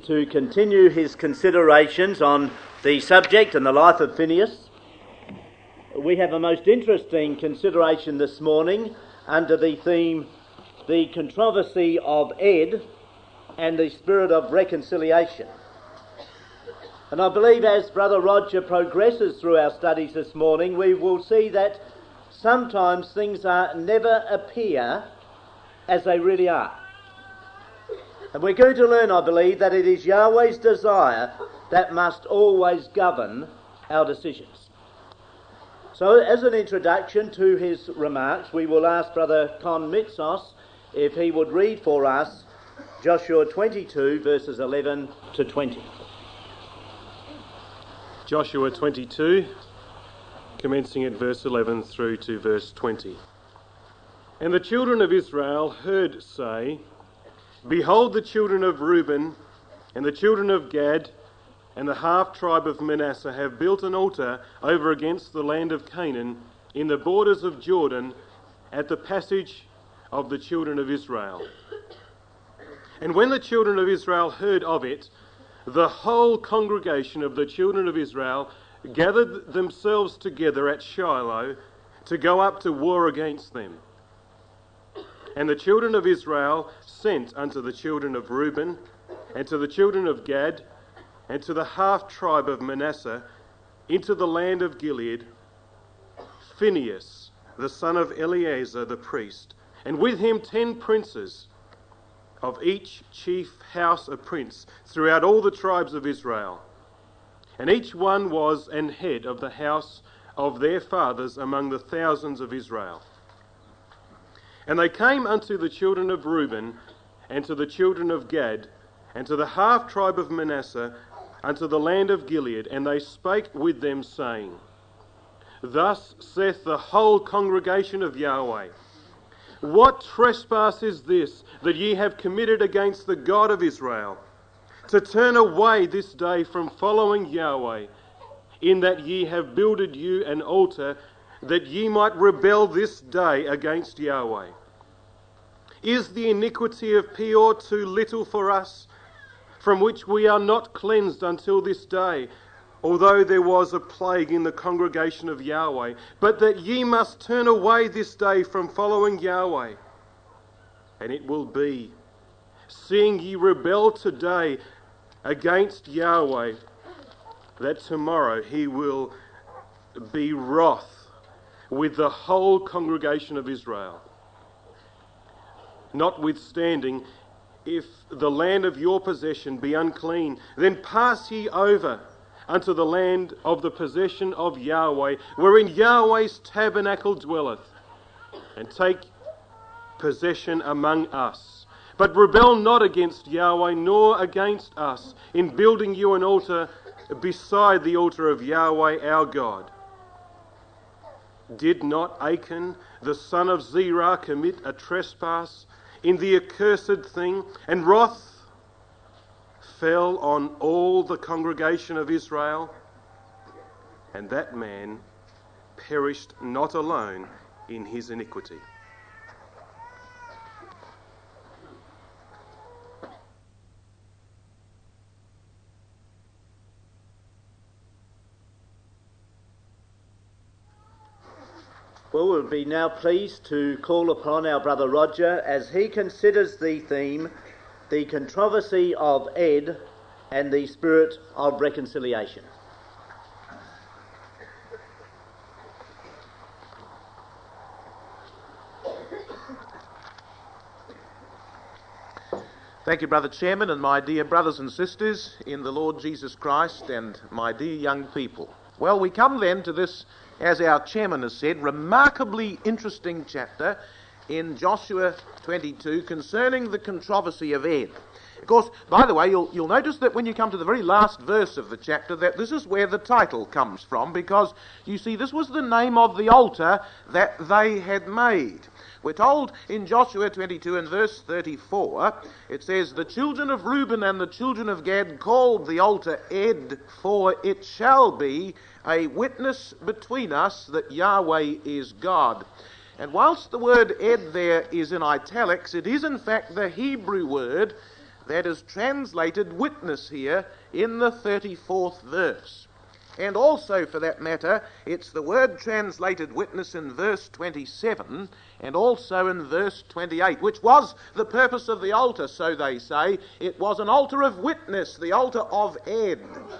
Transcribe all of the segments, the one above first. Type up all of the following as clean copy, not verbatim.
to continue his considerations on the subject and the life of Phinehas. We have a most interesting consideration this morning under the theme, the controversy of Ed and the spirit of reconciliation. And I believe as Brother Roger progresses through our studies this morning, we will see that sometimes things never appear as they really are. And we're going to learn, I believe, that it is Yahweh's desire that must always govern our decisions. So, as an introduction to his remarks, we will ask Brother Con Mitsos if he would read for us Joshua 22, verses 11 to 20. Joshua 22, commencing at verse 11 through to verse 20. And the children of Israel heard say, Behold, the children of Reuben and the children of Gad and the half-tribe of Manasseh have built an altar over against the land of Canaan in the borders of Jordan at the passage of the children of Israel. And when the children of Israel heard of it, the whole congregation of the children of Israel gathered themselves together at Shiloh to go up to war against them. And the children of Israel sent unto the children of Reuben, and to the children of Gad, and to the half-tribe of Manasseh, into the land of Gilead, Phinehas, the son of Eleazar the priest, and with him 10 princes, of each chief house a prince, throughout all the tribes of Israel. And each one was an head of the house of their fathers among the thousands of Israel. And they came unto the children of Reuben, and to the children of Gad, and to the half-tribe of Manasseh, unto the land of Gilead, and they spake with them, saying, Thus saith the whole congregation of Yahweh, What trespass is this that ye have committed against the God of Israel, to turn away this day from following Yahweh, in that ye have builded you an altar, that ye might rebel this day against Yahweh? Is the iniquity of Peor too little for us, from which we are not cleansed until this day, although there was a plague in the congregation of Yahweh, but that ye must turn away this day from following Yahweh? And it will be, seeing ye rebel today against Yahweh, that tomorrow he will be wroth with the whole congregation of Israel. Notwithstanding, if the land of your possession be unclean, then pass ye over unto the land of the possession of Yahweh, wherein Yahweh's tabernacle dwelleth, and take possession among us. But rebel not against Yahweh, nor against us, in building you an altar beside the altar of Yahweh our God. Did not Achan, the son of Zerah, commit a trespass in the accursed thing, and wrath fell on all the congregation of Israel? And that man perished not alone in his iniquity. Well, we'll be now pleased to call upon our Brother Roger as he considers the theme, the controversy of Ed and the spirit of reconciliation. Thank you, Brother Chairman, and my dear brothers and sisters in the Lord Jesus Christ, and my dear young people. Well, we come then to this, as our chairman has said, remarkably interesting chapter in Joshua 22 concerning the controversy of Ed. Of course, by the way, you'll notice that when you come to the very last verse of the chapter, that this is where the title comes from, because, you see, this was the name of the altar that they had made. We're told in Joshua 22 and verse 34, it says, The children of Reuben and the children of Gad called the altar Ed, for it shall be a witness between us that Yahweh is God. And whilst the word Ed there is in italics, it is in fact the Hebrew word that is translated witness here in the 34th verse. And also, for that matter, it's the word translated witness in verse 27 and also in verse 28, which was the purpose of the altar, so they say. It was an altar of witness, the altar of Ed.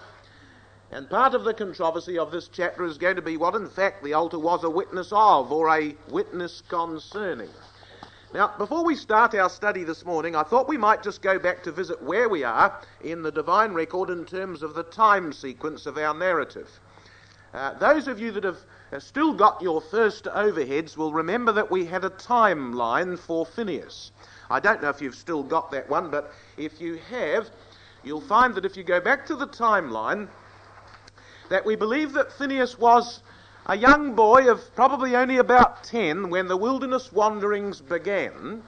And part of the controversy of this chapter is going to be what, in fact, the altar was a witness of, or a witness concerning. Now, before we start our study this morning, I thought we might just go back to visit where we are in the divine record in terms of the time sequence of our narrative. Those of you that have still got your first overheads will remember that we had a timeline for Phinehas. I don't know if you've still got that one, but if you have, you'll find that if you go back to the timeline, that we believe that Phinehas was a young boy of probably only about 10 when the wilderness wanderings began.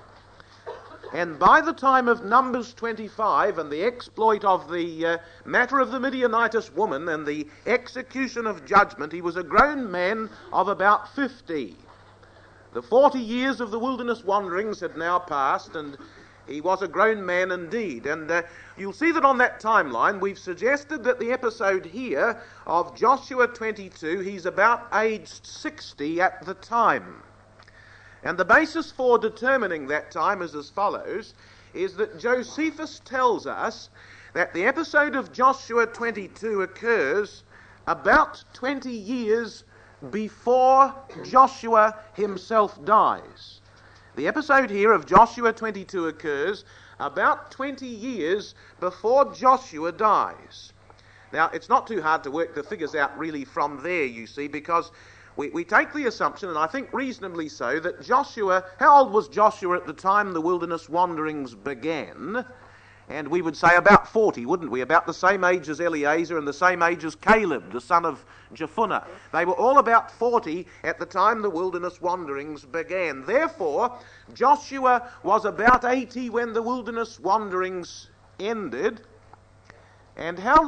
And by the time of Numbers 25 and the exploit of the matter of the Midianitess woman and the execution of judgment, he was a grown man of about 50. The 40 years of the wilderness wanderings had now passed, and he was a grown man indeed. And you'll see that on that timeline we've suggested that the episode here of Joshua 22, he's about aged 60 at the time. And the basis for determining that time is as follows, is that Josephus tells us that the episode of Joshua 22 occurs about 20 years before Joshua himself dies. The episode here of Joshua 22 occurs about 20 years before Joshua dies. Now, it's not too hard to work the figures out really from there, you see, because we take the assumption, and I think reasonably so, that Joshua, how old was Joshua at the time the wilderness wanderings began? And we would say about 40, wouldn't we? About the same age as Eliezer and the same age as Caleb, the son of Jephunneh. They were all about 40 at the time the wilderness wanderings began. Therefore, Joshua was about 80 when the wilderness wanderings ended. And how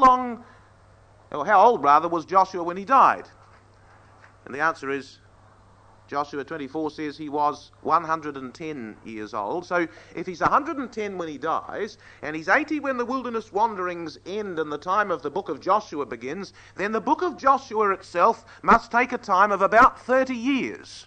old was Joshua when he died? And the answer is, Joshua 24 says he was 110 years old. So if he's 110 when he dies, and he's 80 when the wilderness wanderings end and the time of the book of Joshua begins, then the book of Joshua itself must take a time of about 30 years.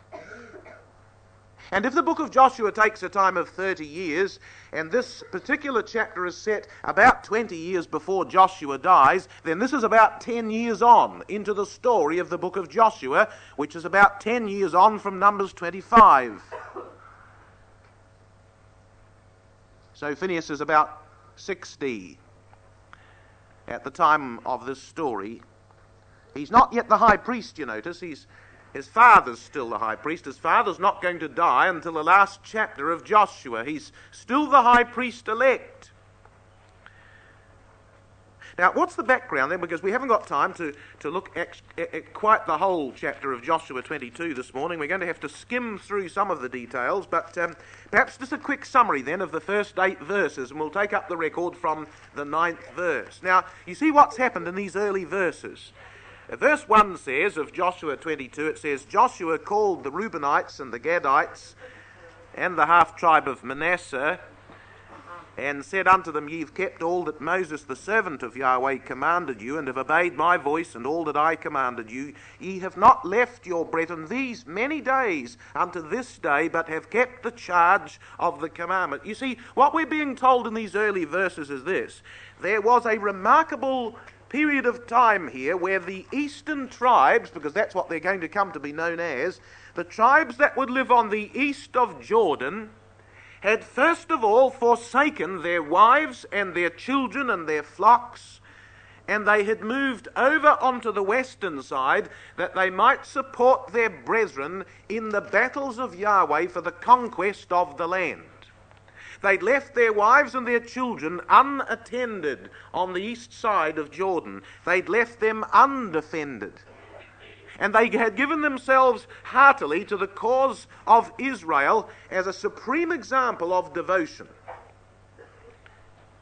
And if the book of Joshua takes a time of 30 years, and this particular chapter is set about 20 years before Joshua dies, then this is about 10 years on into the story of the book of Joshua, which is about 10 years on from Numbers 25. So Phinehas is about 60 at the time of this story. He's not yet the high priest, you notice. His father's still the high priest. His father's not going to die until the last chapter of Joshua. He's still the high priest elect. Now, what's the background then? Because we haven't got time to look at quite the whole chapter of Joshua 22 this morning. We're going to have to skim through some of the details, but perhaps just a quick summary then of the first 8 verses, and we'll take up the record from the 9th verse. Now, you see what's happened in these early verses. Verse 1 says of Joshua 22, it says, Joshua called the Reubenites and the Gadites and the half-tribe of Manasseh, and said unto them, Ye have kept all that Moses the servant of Yahweh commanded you, and have obeyed my voice and all that I commanded you. Ye have not left your brethren these many days unto this day, but have kept the charge of the commandment. You see, what we're being told in these early verses is this. There was a remarkable period of time here where the eastern tribes, because that's what they're going to come to be known as, the tribes that would live on the east of Jordan, had first of all forsaken their wives and their children and their flocks, and they had moved over onto the western side that they might support their brethren in the battles of Yahweh for the conquest of the land. They'd left their wives and their children unattended on the east side of Jordan. They'd left them undefended. And they had given themselves heartily to the cause of Israel as a supreme example of devotion.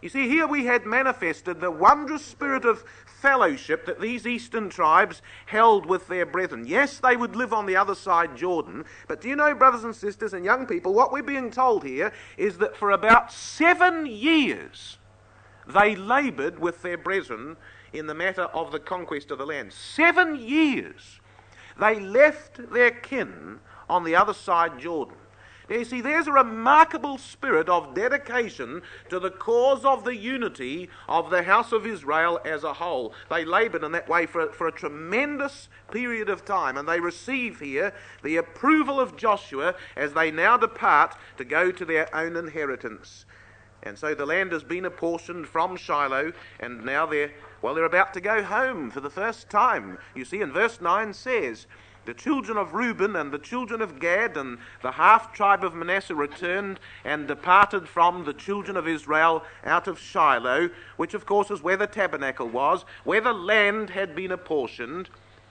You see, here we had manifested the wondrous spirit of fellowship that these eastern tribes held with their brethren. Yes, they would live on the other side Jordan, but do you know, brothers and sisters and young people, what we're being told here is that for about 7 years they laboured with their brethren in the matter of the conquest of the land. 7 years they left their kin on the other side Jordan. Now, you see, there's a remarkable spirit of dedication to the cause of the unity of the house of Israel as a whole. They laboured in that way for a tremendous period of time, and they receive here the approval of Joshua as they now depart to go to their own inheritance. And so the land has been apportioned from Shiloh, and now they're about to go home for the first time. You see, in verse 9 says, the children of Reuben and the children of Gad and the half-tribe of Manasseh returned and departed from the children of Israel out of Shiloh, which of course is where the tabernacle was, where the land had been apportioned.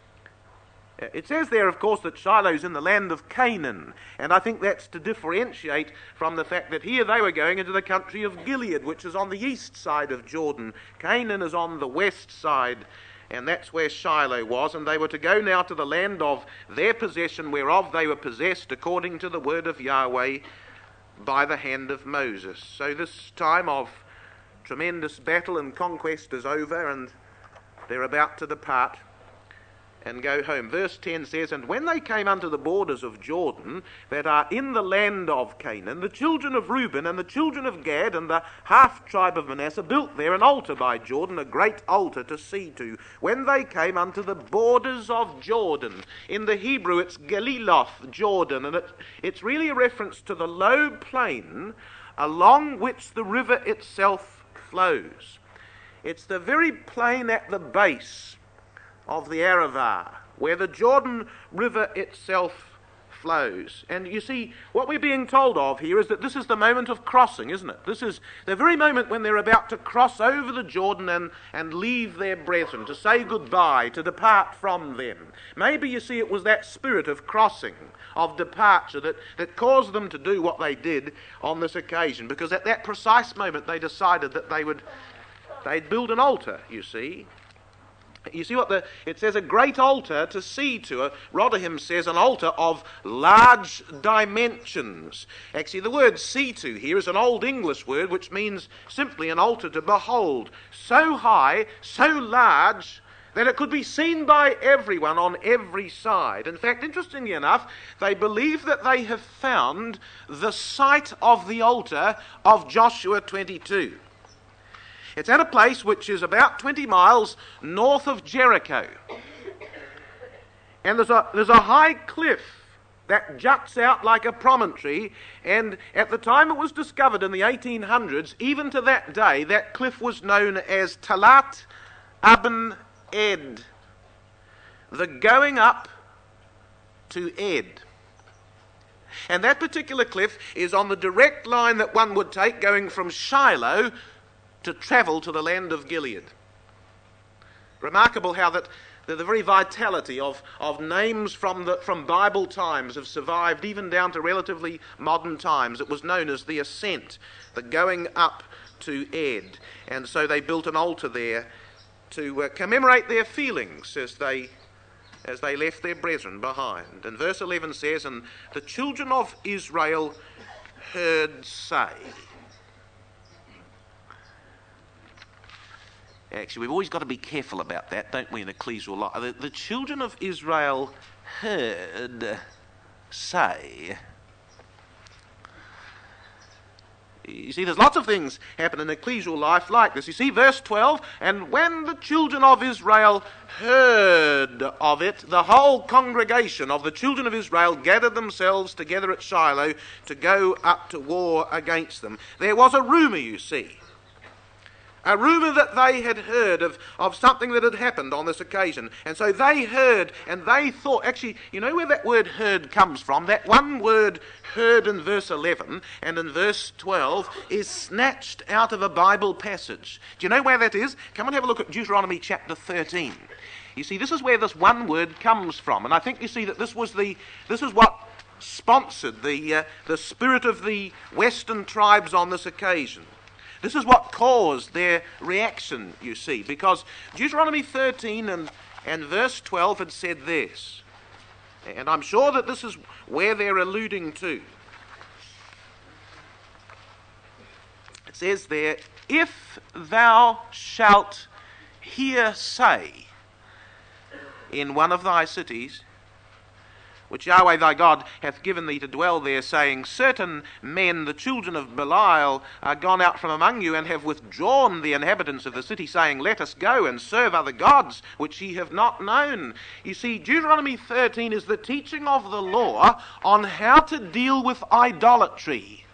It says there, of course, that Shiloh's in the land of Canaan, and I think that's to differentiate from the fact that here they were going into the country of Gilead, which is on the east side of Jordan. Canaan is on the west side, and that's where Shiloh was, and they were to go now to the land of their possession, whereof they were possessed according to the word of Yahweh by the hand of Moses. So this time of tremendous battle and conquest is over, and they're about to depart and go home. Verse 10 says, and when they came unto the borders of Jordan, that are in the land of Canaan, the children of Reuben and the children of Gad and the half-tribe of Manasseh built there an altar by Jordan, a great altar to see to, when they came unto the borders of Jordan. In the Hebrew it's Galiloth, Jordan, and it's really a reference to the low plain along which the river itself flows. It's the very plain at the base of the Arava, where the Jordan River itself flows. And you see, what we're being told of here is that this is the moment of crossing, isn't it? This is the very moment when they're about to cross over the Jordan and leave their brethren, to say goodbye, to depart from them. Maybe, you see, it was that spirit of crossing, of departure, that caused them to do what they did on this occasion, because at that precise moment they decided that they'd build an altar, you see. You see what it says, a great altar to see to. Rotherham says an altar of large dimensions. Actually, the word see to here is an Old English word which means simply an altar to behold. So high, so large, that it could be seen by everyone on every side. In fact, interestingly enough, they believe that they have found the site of the altar of Joshua 22. It's at a place which is about 20 miles north of Jericho. And there's a high cliff that juts out like a promontory, and at the time it was discovered in the 1800s, even to that day, that cliff was known as Talat Aben Ed, the going up to Ed. And that particular cliff is on the direct line that one would take going from Shiloh to travel to the land of Gilead. Remarkable how that the very vitality of names from Bible times have survived even down to relatively modern times. It was known as the ascent, the going up to Ed. And so they built an altar there to commemorate their feelings as they left their brethren behind. And verse 11 says, and the children of Israel heard say. Actually, we've always got to be careful about that, don't we, in ecclesial life? The children of Israel heard say. You see, there's lots of things happen in ecclesial life like this. You see, verse 12, and when the children of Israel heard of it, the whole congregation of the children of Israel gathered themselves together at Shiloh to go up to war against them. There was a rumour, you see. A rumour that they had heard of something that had happened on this occasion. And so they heard and they thought, actually, you know where that word heard comes from? That one word heard in verse 11 and in verse 12 is snatched out of a Bible passage. Do you know where that is? Come and have a look at Deuteronomy chapter 13. You see, this is where this one word comes from. And I think you see that this is what sponsored the spirit of the western tribes on this occasion. This is what caused their reaction, you see, because Deuteronomy 13 and verse 12 had said this, and I'm sure that this is where they're alluding to. It says there, if thou shalt hear say in one of thy cities, which Yahweh thy God hath given thee to dwell there, saying, certain men, the children of Belial, are gone out from among you, and have withdrawn the inhabitants of the city, saying, let us go and serve other gods, which ye have not known. You see, Deuteronomy 13 is the teaching of the law on how to deal with idolatry.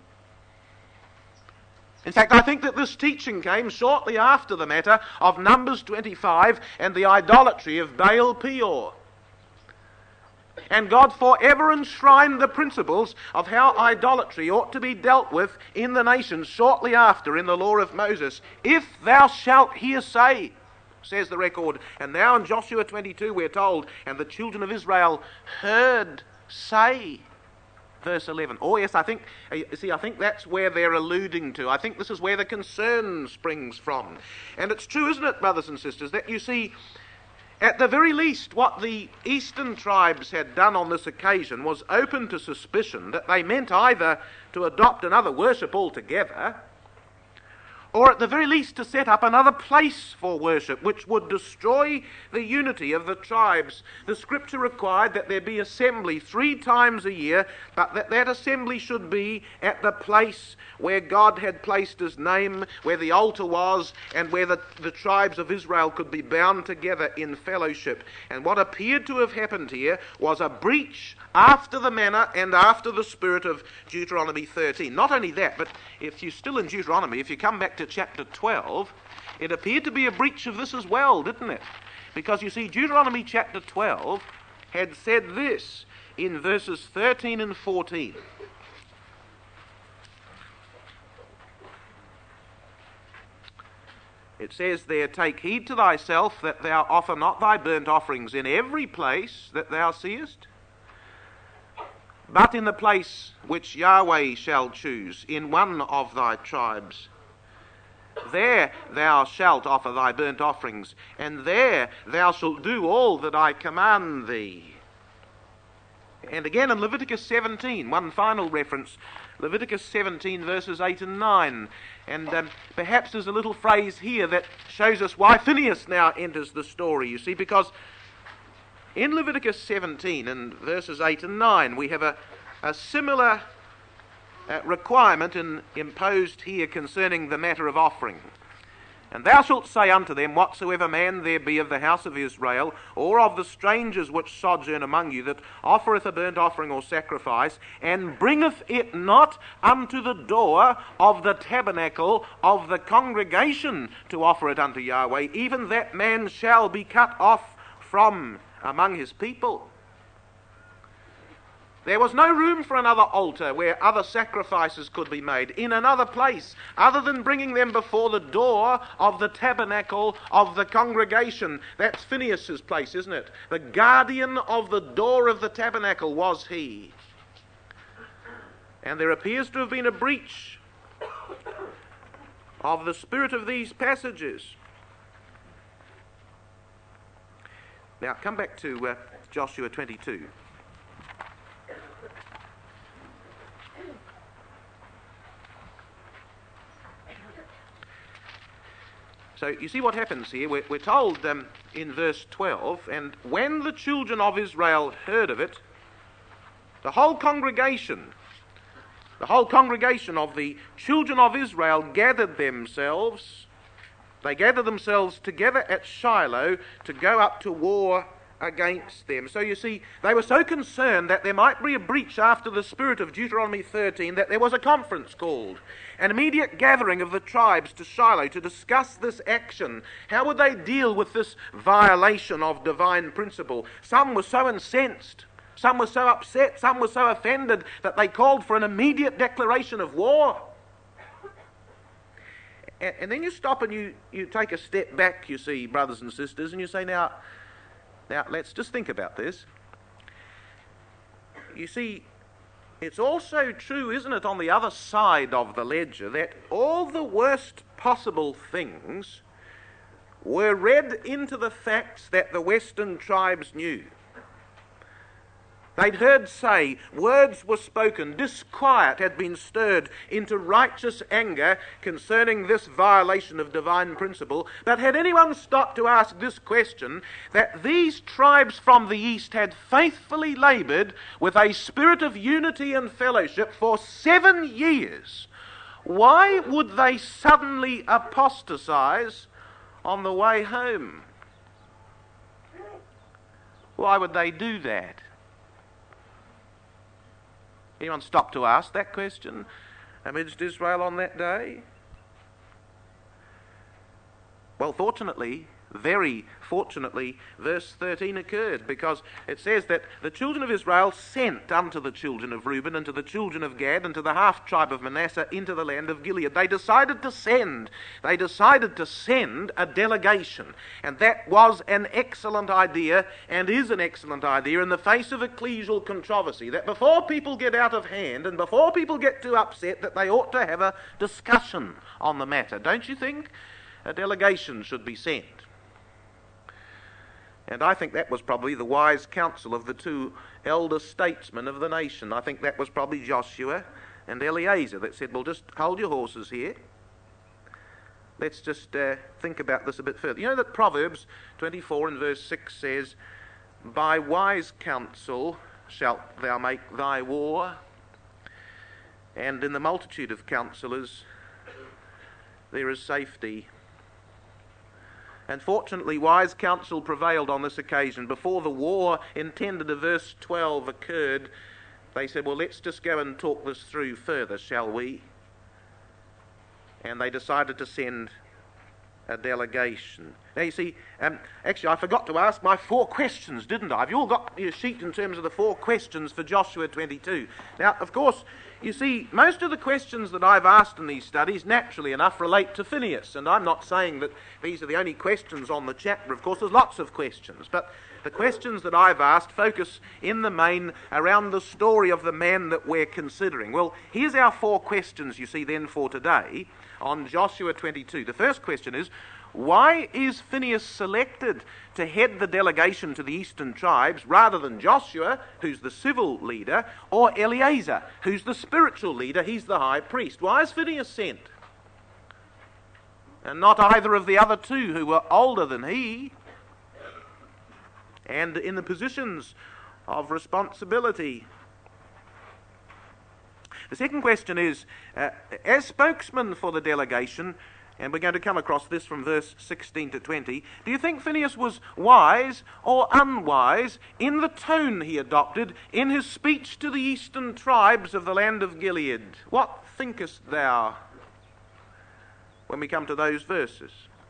In fact, I think that this teaching came shortly after the matter of Numbers 25 and the idolatry of Baal Peor. And God forever enshrined the principles of how idolatry ought to be dealt with in the nations shortly after in the law of Moses. If thou shalt hear say, says the record. And now in Joshua 22 we're told, and the children of Israel heard say. Verse 11. Oh yes, I think that's where they're alluding to. I think this is where the concern springs from. And it's true, isn't it, brothers and sisters, that you see, at the very least, what the eastern tribes had done on this occasion was open to suspicion that they meant either to adopt another worship altogether, or at the very least to set up another place for worship, which would destroy the unity of the tribes. The scripture required that there be assembly 3 times a year, but that assembly should be at the place where God had placed his name, where the altar was, and where the tribes of Israel could be bound together in fellowship. And what appeared to have happened here was a breach after the manner and after the spirit of Deuteronomy 13. Not only that, but if you're still in Deuteronomy, if you come back to chapter 12, it appeared to be a breach of this as well, didn't it? Because you see, Deuteronomy chapter 12 had said this in verses 13 and 14. It says there, take heed to thyself that thou offer not thy burnt offerings in every place that thou seest, but in the place which Yahweh shall choose, in one of thy tribes. There thou shalt offer thy burnt offerings, and there thou shalt do all that I command thee. And again in Leviticus 17, one final reference, Leviticus 17 verses 8 and 9. And perhaps there's a little phrase here that shows us why Phinehas now enters the story, you see, because in Leviticus 17 and verses 8 and 9 we have a similar requirement imposed here concerning the matter of offering. And thou shalt say unto them, whatsoever man there be of the house of Israel, or of the strangers which sojourn among you, that offereth a burnt offering or sacrifice, and bringeth it not unto the door of the tabernacle of the congregation to offer it unto Yahweh, even that man shall be cut off from among his people. There was no room for another altar where other sacrifices could be made in another place, other than bringing them before the door of the tabernacle of the congregation. That's Phinehas' place, isn't it? The guardian of the door of the tabernacle was he. And there appears to have been a breach of the spirit of these passages. Now, come back to Joshua 22. So you see what happens here. We're told in verse 12, and when the children of Israel heard of it, the whole congregation of the children of Israel gathered themselves. They gathered themselves together at Shiloh to go up to war against them. So you see, they were so concerned that there might be a breach after the spirit of Deuteronomy 13 that there was a conference called, an immediate gathering of the tribes to Shiloh to discuss this action. How would they deal with this violation of divine principle? Some were so incensed, some were so upset, some were so offended that they called for an immediate declaration of war. And then you stop and you take a step back, you see, brothers and sisters, and you say, now let's just think about this. You see, it's also true, isn't it, on the other side of the ledger, that all the worst possible things were read into the facts that the Western tribes knew. They'd heard say, words were spoken, disquiet had been stirred into righteous anger concerning this violation of divine principle. But had anyone stopped to ask this question, that these tribes from the east had faithfully laboured with a spirit of unity and fellowship for 7 years, why would they suddenly apostatize on the way home? Why would they do that? Anyone stop to ask that question amidst Israel on that day? Well, fortunately, very fortunately, verse 13 occurred, because it says that the children of Israel sent unto the children of Reuben and to the children of Gad and to the half-tribe of Manasseh into the land of Gilead. They decided to send a delegation, and that was an excellent idea and is an excellent idea in the face of ecclesial controversy, that before people get out of hand and before people get too upset, that they ought to have a discussion on the matter. Don't you think? A delegation should be sent. And I think that was probably the wise counsel of the two elder statesmen of the nation. I think that was probably Joshua and Eleazar that said, well, just hold your horses here. Let's just think about this a bit further. You know that Proverbs 24 and verse 6 says, by wise counsel shalt thou make thy war, and in the multitude of counsellors there is safety. And fortunately, wise counsel prevailed on this occasion. Before the war intended of verse 12 occurred, they said, well, let's just go and talk this through further, shall we? And they decided to send a delegation. Now, you see, actually, I forgot to ask my 4 questions, didn't I? Have you all got your sheet in terms of the 4 questions for Joshua 22? Now, of course, you see, most of the questions that I've asked in these studies, naturally enough, relate to Phinehas. And I'm not saying that these are the only questions on the chapter. Of course, there's lots of questions. But the questions that I've asked focus in the main around the story of the man that we're considering. Well, here's our 4 questions, you see, then for today on Joshua 22. The first question is, why is Phinehas selected to head the delegation to the eastern tribes rather than Joshua, who's the civil leader, or Eleazar, who's the spiritual leader? He's the high priest. Why is Phinehas sent? And not either of the other 2 who were older than he and in the positions of responsibility. The second question is, as spokesman for the delegation, and we're going to come across this from verse 16 to 20. Do you think Phinehas was wise or unwise in the tone he adopted in his speech to the eastern tribes of the land of Gilead? What thinkest thou when we come to those verses?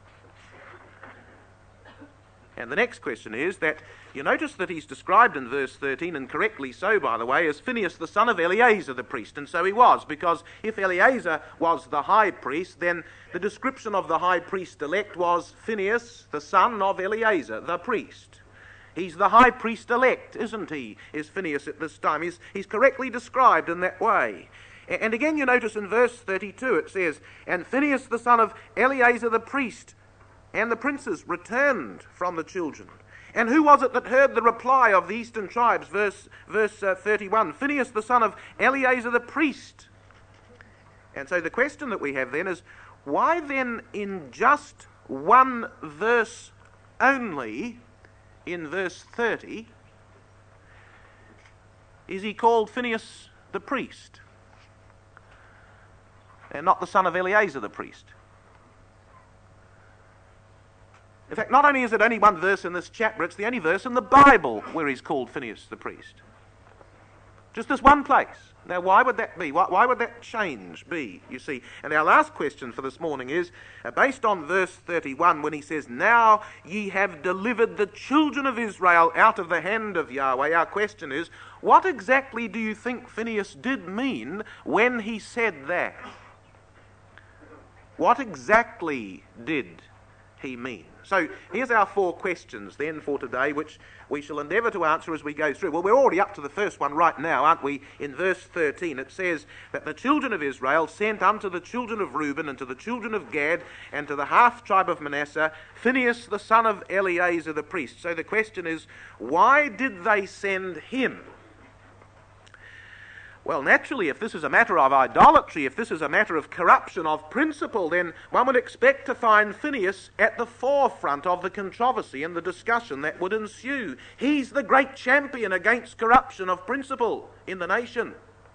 And the next question is that you notice that he's described in verse 13, and correctly so, by the way, as Phinehas the son of Eleazar the priest. And so he was, because if Eleazar was the high priest, then the description of the high priest-elect was Phinehas the son of Eleazar the priest. He's the high priest-elect, isn't he, is Phinehas at this time. He's correctly described in that way. And again you notice in verse 32 it says, and Phinehas the son of Eleazar the priest and the princes returned from the children. And who was it that heard the reply of the eastern tribes? Verse 31. Phinehas the son of Eleazar the priest. And so the question that we have then is, why then in just one verse only, in verse 30, is he called Phinehas the priest and not the son of Eleazar the priest? In fact, not only is it only one verse in this chapter, it's the only verse in the Bible where he's called Phinehas the priest. Just this one place. Now, why would that be? Why would that change be, you see? And our last question for this morning is, based on verse 31, when he says, now ye have delivered the children of Israel out of the hand of Yahweh, our question is, what exactly do you think Phinehas did mean when he said that? What exactly did he mean? So here's our 4 questions then for today, which we shall endeavour to answer as we go through. Well, we're already up to the first one right now, aren't we? In verse 13 it says that the children of Israel sent unto the children of Reuben and to the children of Gad and to the half tribe of Manasseh Phinehas the son of Eleazar the priest. So the question is, why did they send him? Well, naturally, if this is a matter of idolatry, if this is a matter of corruption of principle, then one would expect to find Phinehas at the forefront of the controversy and the discussion that would ensue. He's the great champion against corruption of principle in the nation.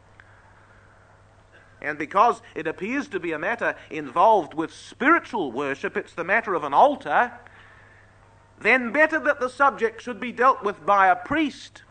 And because it appears to be a matter involved with spiritual worship, it's the matter of an altar, then better that the subject should be dealt with by a priest,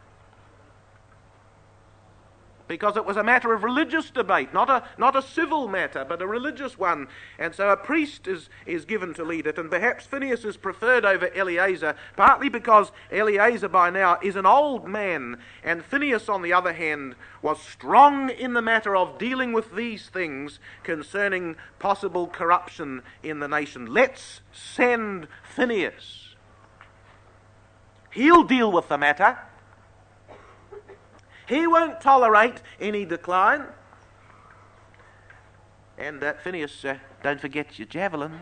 because it was a matter of religious debate, not a civil matter, but a religious one. And so a priest is given to lead it, and perhaps Phinehas is preferred over Eleazar, partly because Eleazar by now is an old man, and Phinehas, on the other hand, was strong in the matter of dealing with these things concerning possible corruption in the nation. Let's send Phinehas. He'll deal with the matter. He won't tolerate any decline. And Phinehas, don't forget your javelin.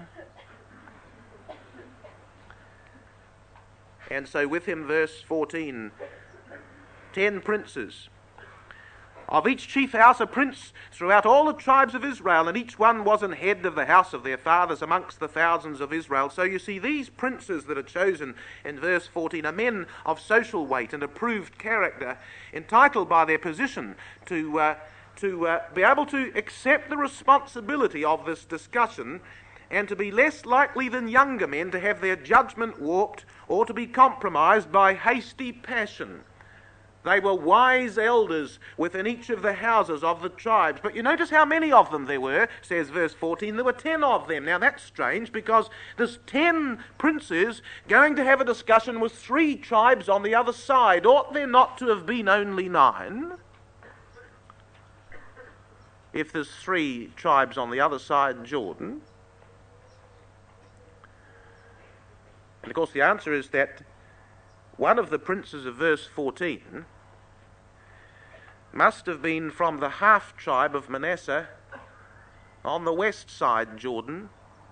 And so with him, verse 14, 10 princes. Of each chief house a prince throughout all the tribes of Israel, and each one was an head of the house of their fathers amongst the thousands of Israel. So you see, these princes that are chosen in verse 14 are men of social weight and approved character, entitled by their position to be able to accept the responsibility of this discussion, and to be less likely than younger men to have their judgment warped or to be compromised by hasty passion. They were wise elders within each of the houses of the tribes. But you notice how many of them there were, says verse 14. There were 10 of them. Now that's strange, because there's 10 princes going to have a discussion with 3 tribes on the other side. Ought there not to have been only 9? If there's 3 tribes on the other side, Jordan. And of course the answer is that one of the princes of verse 14 must have been from the half tribe of Manasseh on the west side, Jordan.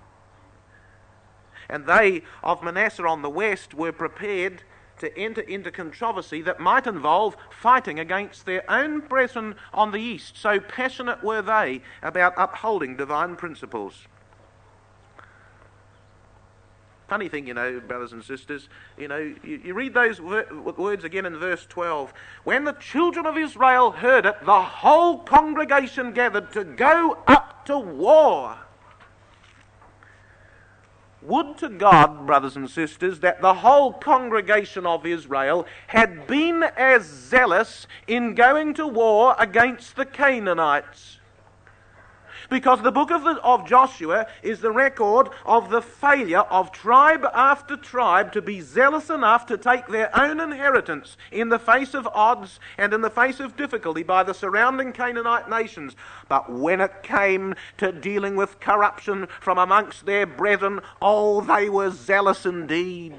And they of Manasseh on the west were prepared to enter into controversy that might involve fighting against their own brethren on the east. So passionate were they about upholding divine principles. Funny thing, brothers and sisters, you read those words again in verse 12. When the children of Israel heard it, the whole congregation gathered to go up to war. Would to God, brothers and sisters, that the whole congregation of Israel had been as zealous in going to war against the Canaanites. Because the book of Joshua is the record of the failure of tribe after tribe to be zealous enough to take their own inheritance in the face of odds and in the face of difficulty by the surrounding Canaanite nations. But when it came to dealing with corruption from amongst their brethren, oh, they were zealous indeed.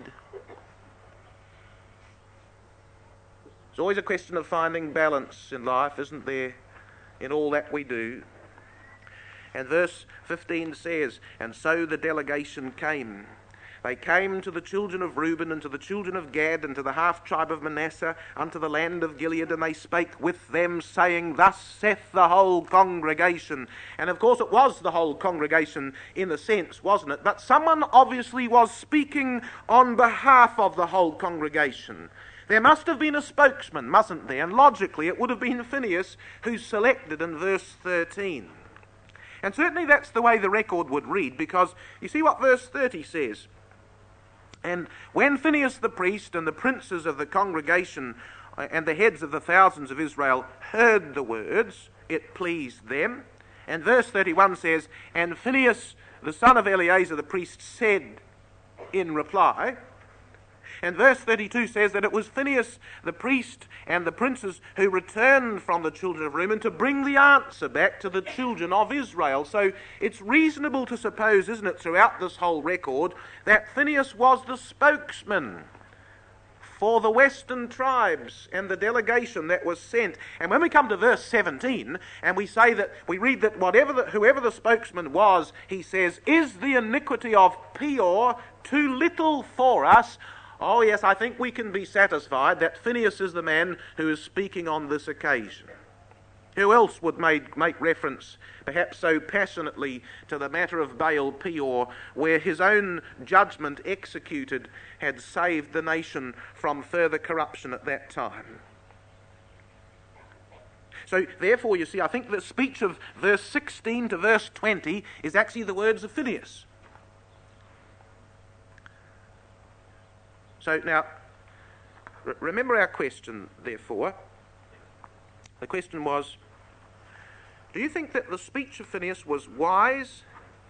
It's always a question of finding balance in life, isn't there, in all that we do. And verse 15 says, and so the delegation came. They came to the children of Reuben and to the children of Gad and to the half tribe of Manasseh unto the land of Gilead, and they spake with them, saying, Thus saith the whole congregation. And of course it was the whole congregation in a sense, wasn't it? But someone obviously was speaking on behalf of the whole congregation. There must have been a spokesman, mustn't there? And logically it would have been Phinehas who's selected in verse 13. And certainly that's the way the record would read, because you see what verse 30 says. And when Phinehas the priest and the princes of the congregation and the heads of the thousands of Israel heard the words, it pleased them. And verse 31 says, and Phinehas the son of Eleazar the priest said in reply. And verse 32 says that it was Phinehas the priest and the princes who returned from the children of Reuben to bring the answer back to the children of Israel. So it's reasonable to suppose, isn't it, throughout this whole record, that Phinehas was the spokesman for the western tribes and the delegation that was sent. And when we come to verse 17 and we read that whoever the spokesman was, he says, "Is the iniquity of Peor too little for us?" Oh yes, I think we can be satisfied that Phinehas is the man who is speaking on this occasion. Who else would make reference, perhaps so passionately, to the matter of Baal Peor, where his own judgment executed had saved the nation from further corruption at that time? So, therefore, you see, I think the speech of verse 16 to verse 20 is actually the words of Phinehas. So, now, remember our question, therefore. The question was, do you think that the speech of Phinehas was wise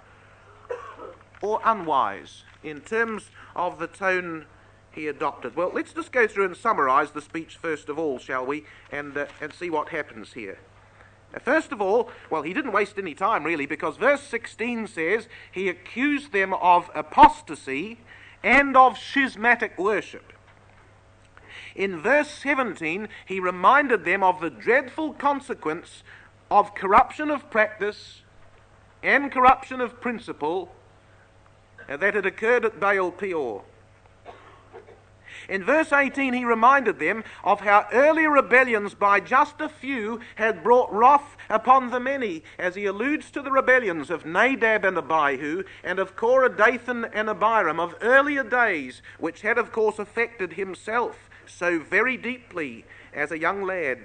or unwise in terms of the tone he adopted? Well, let's just go through and summarise the speech first of all, shall we, and see what happens here. First of all, well, he didn't waste any time, really, because verse 16 says he accused them of apostasy and of schismatic worship. In verse 17, he reminded them of the dreadful consequence of corruption of practice and corruption of principle that had occurred at Baal Peor. In verse 18, he reminded them of how earlier rebellions by just a few had brought wrath upon the many, as he alludes to the rebellions of Nadab and Abihu, and of Korah, Dathan and Abiram of earlier days, which had of course affected himself so very deeply as a young lad.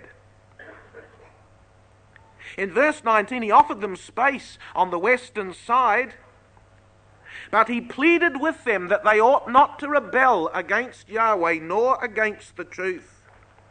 In verse 19, he offered them space on the western side, but he pleaded with them that they ought not to rebel against Yahweh nor against the truth.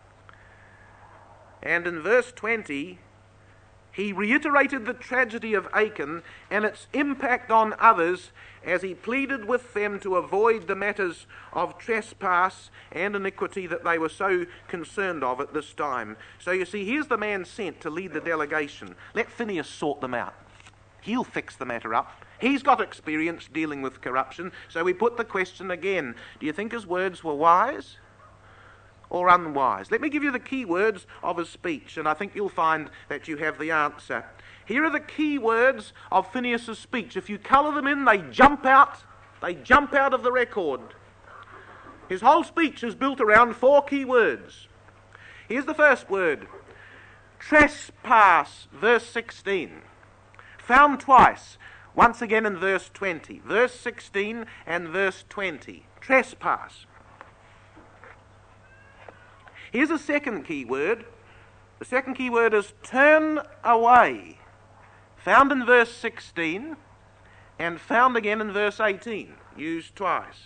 And in verse 20, he reiterated the tragedy of Achan and its impact on others as he pleaded with them to avoid the matters of trespass and iniquity that they were so concerned of at this time. So you see, here's the man sent to lead the delegation. Let Phinehas sort them out. He'll fix the matter up. He's got experience dealing with corruption. So we put the question again. Do you think his words were wise or unwise? Let me give you the key words of his speech, and I think you'll find that you have the answer. Here are the key words of Phinehas' speech. If you colour them in, they jump out. They jump out of the record. His whole speech is built around 4 key words. Here's the first word. Trespass, verse 16. Found twice. Once again in verse 20. Verse 16 and verse 20. Trespass. Here's a second key word. The second key word is turn away. Found in verse 16 and found again in verse 18. Used twice.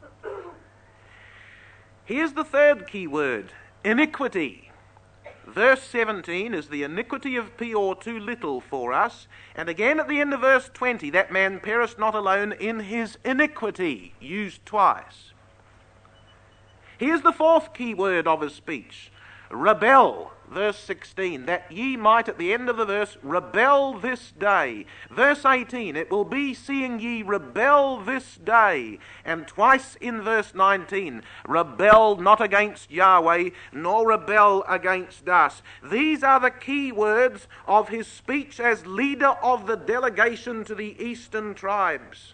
Here's the third key word. Iniquity. Verse 17 is the iniquity of Peor too little for us. And again at the end of verse 20, that man perished not alone in his iniquity. Used twice. Here's the fourth key word of his speech. Rebel, verse 16, that ye might, at the end of the verse, rebel this day. Verse 18, it will be seeing ye rebel this day. And twice in verse 19, rebel not against Yahweh, nor rebel against us. These are the key words of his speech as leader of the delegation to the eastern tribes.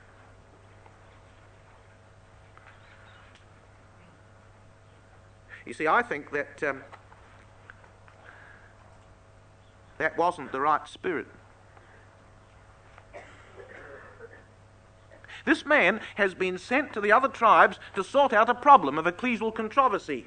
You see, I think that that wasn't the right spirit. This man has been sent to the other tribes to sort out a problem of ecclesial controversy.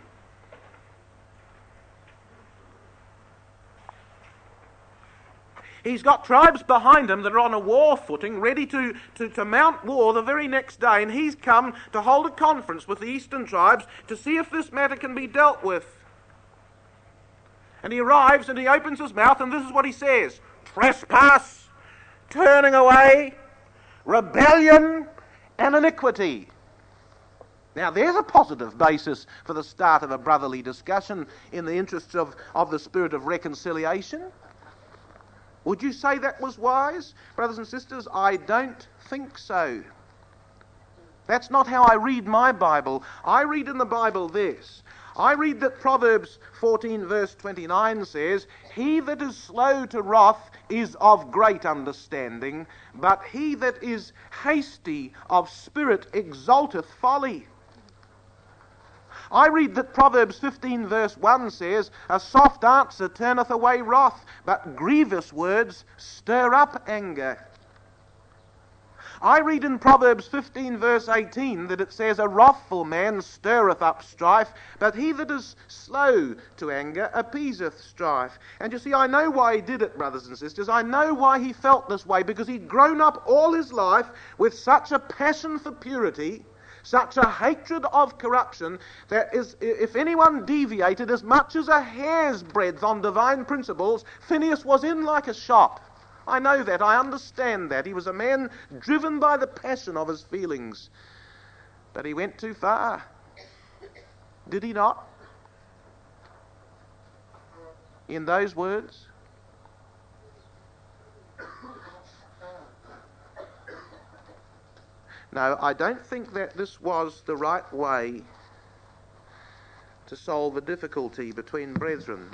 He's got tribes behind him that are on a war footing, ready to mount war the very next day, and he's come to hold a conference with the eastern tribes to see if this matter can be dealt with. And he arrives and he opens his mouth, and this is what he says. Trespass, turning away, rebellion, and iniquity. Now, there's a positive basis for the start of a brotherly discussion in the interests of the spirit of reconciliation. Would you say that was wise, brothers and sisters? I don't think so. That's not how I read my Bible. I read in the Bible this. I read that Proverbs 14 verse 29 says, "He that is slow to wrath is of great understanding, but he that is hasty of spirit exalteth folly." I read that Proverbs 15 verse 1 says, "A soft answer turneth away wrath, but grievous words stir up anger." I read in Proverbs 15 verse 18 that it says, "A wrathful man stirreth up strife, but he that is slow to anger appeaseth strife." And you see, I know why he did it, brothers and sisters. I know why he felt this way, because he'd grown up all his life with such a passion for purity, such a hatred of corruption, that if anyone deviated as much as a hair's breadth on divine principles, Phinehas was in like a shot. I know that. I understand that. He was a man driven by the passion of his feelings. But he went too far. Did he not? In those words? No, I don't think that this was the right way to solve a difficulty between brethren.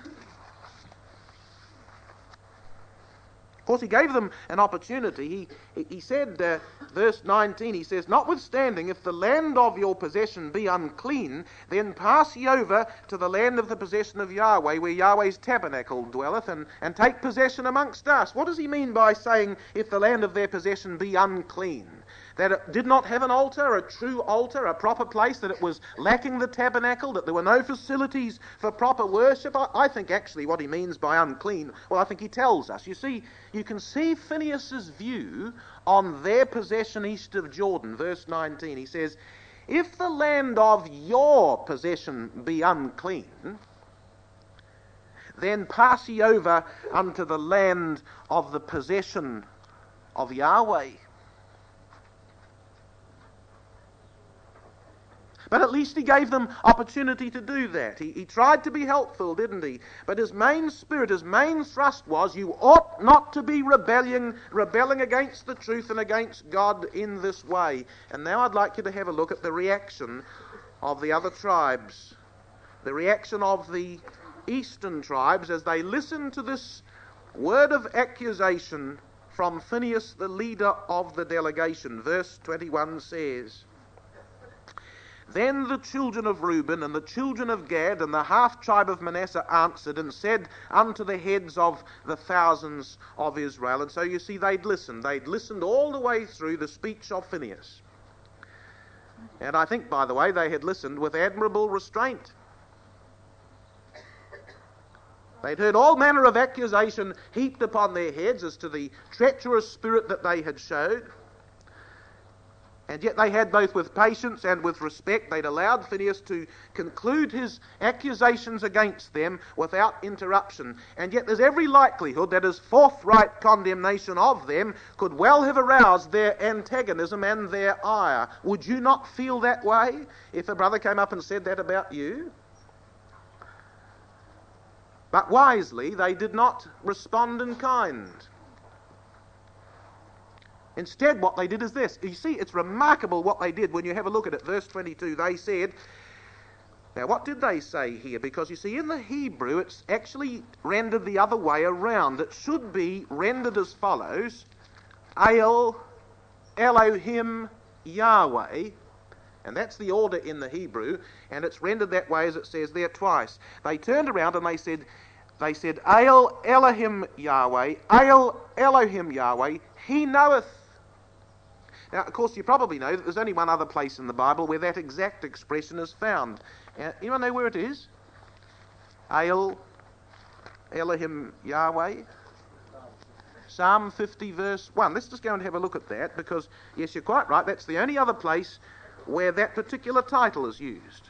Of course, he gave them an opportunity. He said, verse 19, he says, "Notwithstanding, if the land of your possession be unclean, then pass ye over to the land of the possession of Yahweh, where Yahweh's tabernacle dwelleth, and take possession amongst us." What does he mean by saying, if the land of their possession be unclean? That it did not have an altar, a true altar, a proper place, that it was lacking the tabernacle, that there were no facilities for proper worship? I think actually what he means by unclean, well, I think he tells us. You see, you can see Phinehas' view on their possession east of Jordan. Verse 19, he says, "If the land of your possession be unclean, then pass ye over unto the land of the possession of Yahweh." But at least he gave them opportunity to do that. He tried to be helpful, didn't he? But his main spirit, his main thrust was, you ought not to be rebelling against the truth and against God in this way. And now I'd like you to have a look at the reaction of the other tribes. The reaction of the eastern tribes as they listened to this word of accusation from Phinehas, the leader of the delegation. Verse 21 says, "Then the children of Reuben and the children of Gad and the half-tribe of Manasseh answered and said unto the heads of the thousands of Israel." And so you see, they'd listened. They'd listened all the way through the speech of Phinehas. And I think, by the way, they had listened with admirable restraint. They'd heard all manner of accusation heaped upon their heads as to the treacherous spirit that they had showed. And yet they had, both with patience and with respect, they'd allowed Phinehas to conclude his accusations against them without interruption. And yet there's every likelihood that his forthright condemnation of them could well have aroused their antagonism and their ire. Would you not feel that way if a brother came up and said that about you? But wisely, they did not respond in kind. Instead, what they did is this. You see, it's remarkable what they did when you have a look at it. Verse 22, they said, now what did they say here? Because you see, in the Hebrew, it's actually rendered the other way around. It should be rendered as follows: El Elohim Yahweh. And that's the order in the Hebrew, and it's rendered that way as it says there twice. They turned around and they said, El Elohim Yahweh, El Elohim Yahweh, He knoweth. Now, of course, you probably know that there's only one other place in the Bible where that exact expression is found. Anyone know where it is? El Elohim Yahweh. Psalm 50 verse 1. Let's just go and have a look at that, because, yes, you're quite right, that's the only other place where that particular title is used.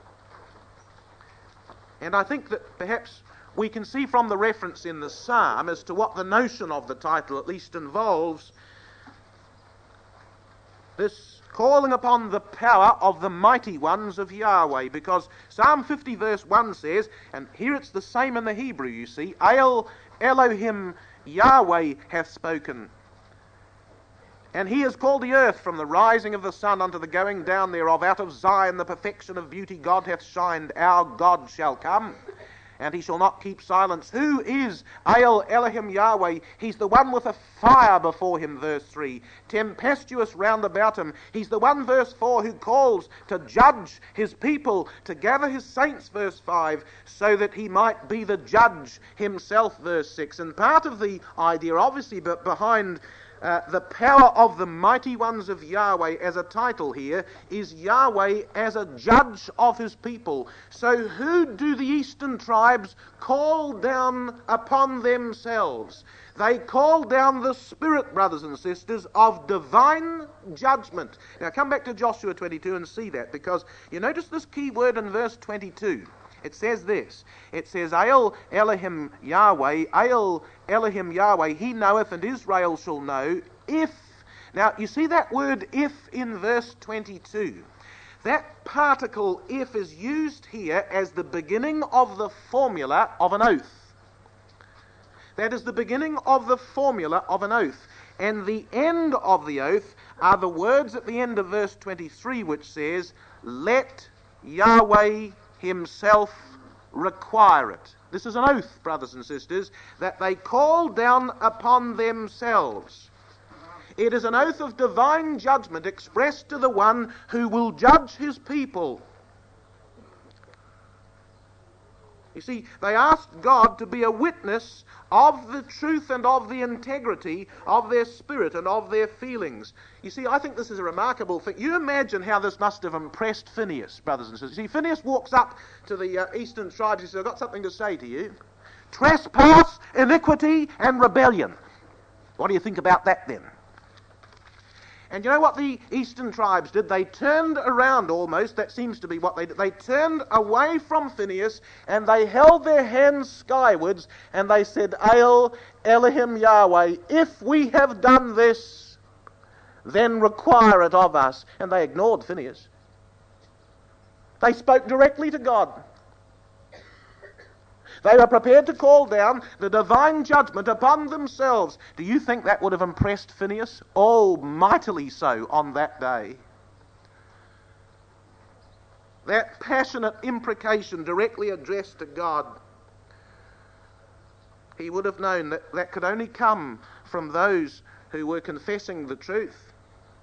And I think that perhaps we can see from the reference in the psalm as to what the notion of the title at least involves, this calling upon the power of the mighty ones of Yahweh, because Psalm 50 verse 1 says, and here it's the same in the Hebrew, you see, El Elohim Yahweh hath spoken. And he has called the earth from the rising of the sun unto the going down thereof. Out of Zion the perfection of beauty God hath shined. Our God shall come, and he shall not keep silence. Who is El Elohim Yahweh? He's the one with a fire before him, verse 3. Tempestuous round about him. He's the one, verse 4, who calls to judge his people, to gather his saints, verse 5, so that he might be the judge himself, verse 6. And part of the idea, obviously, but behind the power of the mighty ones of Yahweh as a title here is Yahweh as a judge of his people. So who do the eastern tribes call down upon themselves? They call down the Spirit, brothers and sisters, of divine judgment. Now come back to Joshua 22 and see that, because you notice this key word in verse 22. It says this. It says, El Elohim Yahweh, El Elohim Yahweh, he knoweth, and Israel shall know, if... Now, you see that word if in verse 22. That particle if is used here as the beginning of the formula of an oath. That is the beginning of the formula of an oath. And the end of the oath are the words at the end of verse 23, which says, let Yahweh himself require it. This is an oath, brothers and sisters, that they call down upon themselves. It is an oath of divine judgment expressed to the one who will judge his people. You see, they asked God to be a witness of the truth and of the integrity of their spirit and of their feelings. You see, I think this is a remarkable thing. You imagine how this must have impressed Phinehas, brothers and sisters. You see, Phinehas walks up to the eastern tribes. He says, I've got something to say to you. Trespass, iniquity, and rebellion. What do you think about that then? And you know what the eastern tribes did? They turned around almost. That seems to be what they did. They turned away from Phinehas and they held their hands skywards and they said, El Elohim Yahweh, if we have done this, then require it of us. And they ignored Phinehas. They spoke directly to God. They were prepared to call down the divine judgment upon themselves. Do you think that would have impressed Phinehas? Oh, mightily so on that day. That passionate imprecation directly addressed to God. He would have known that that could only come from those who were confessing the truth.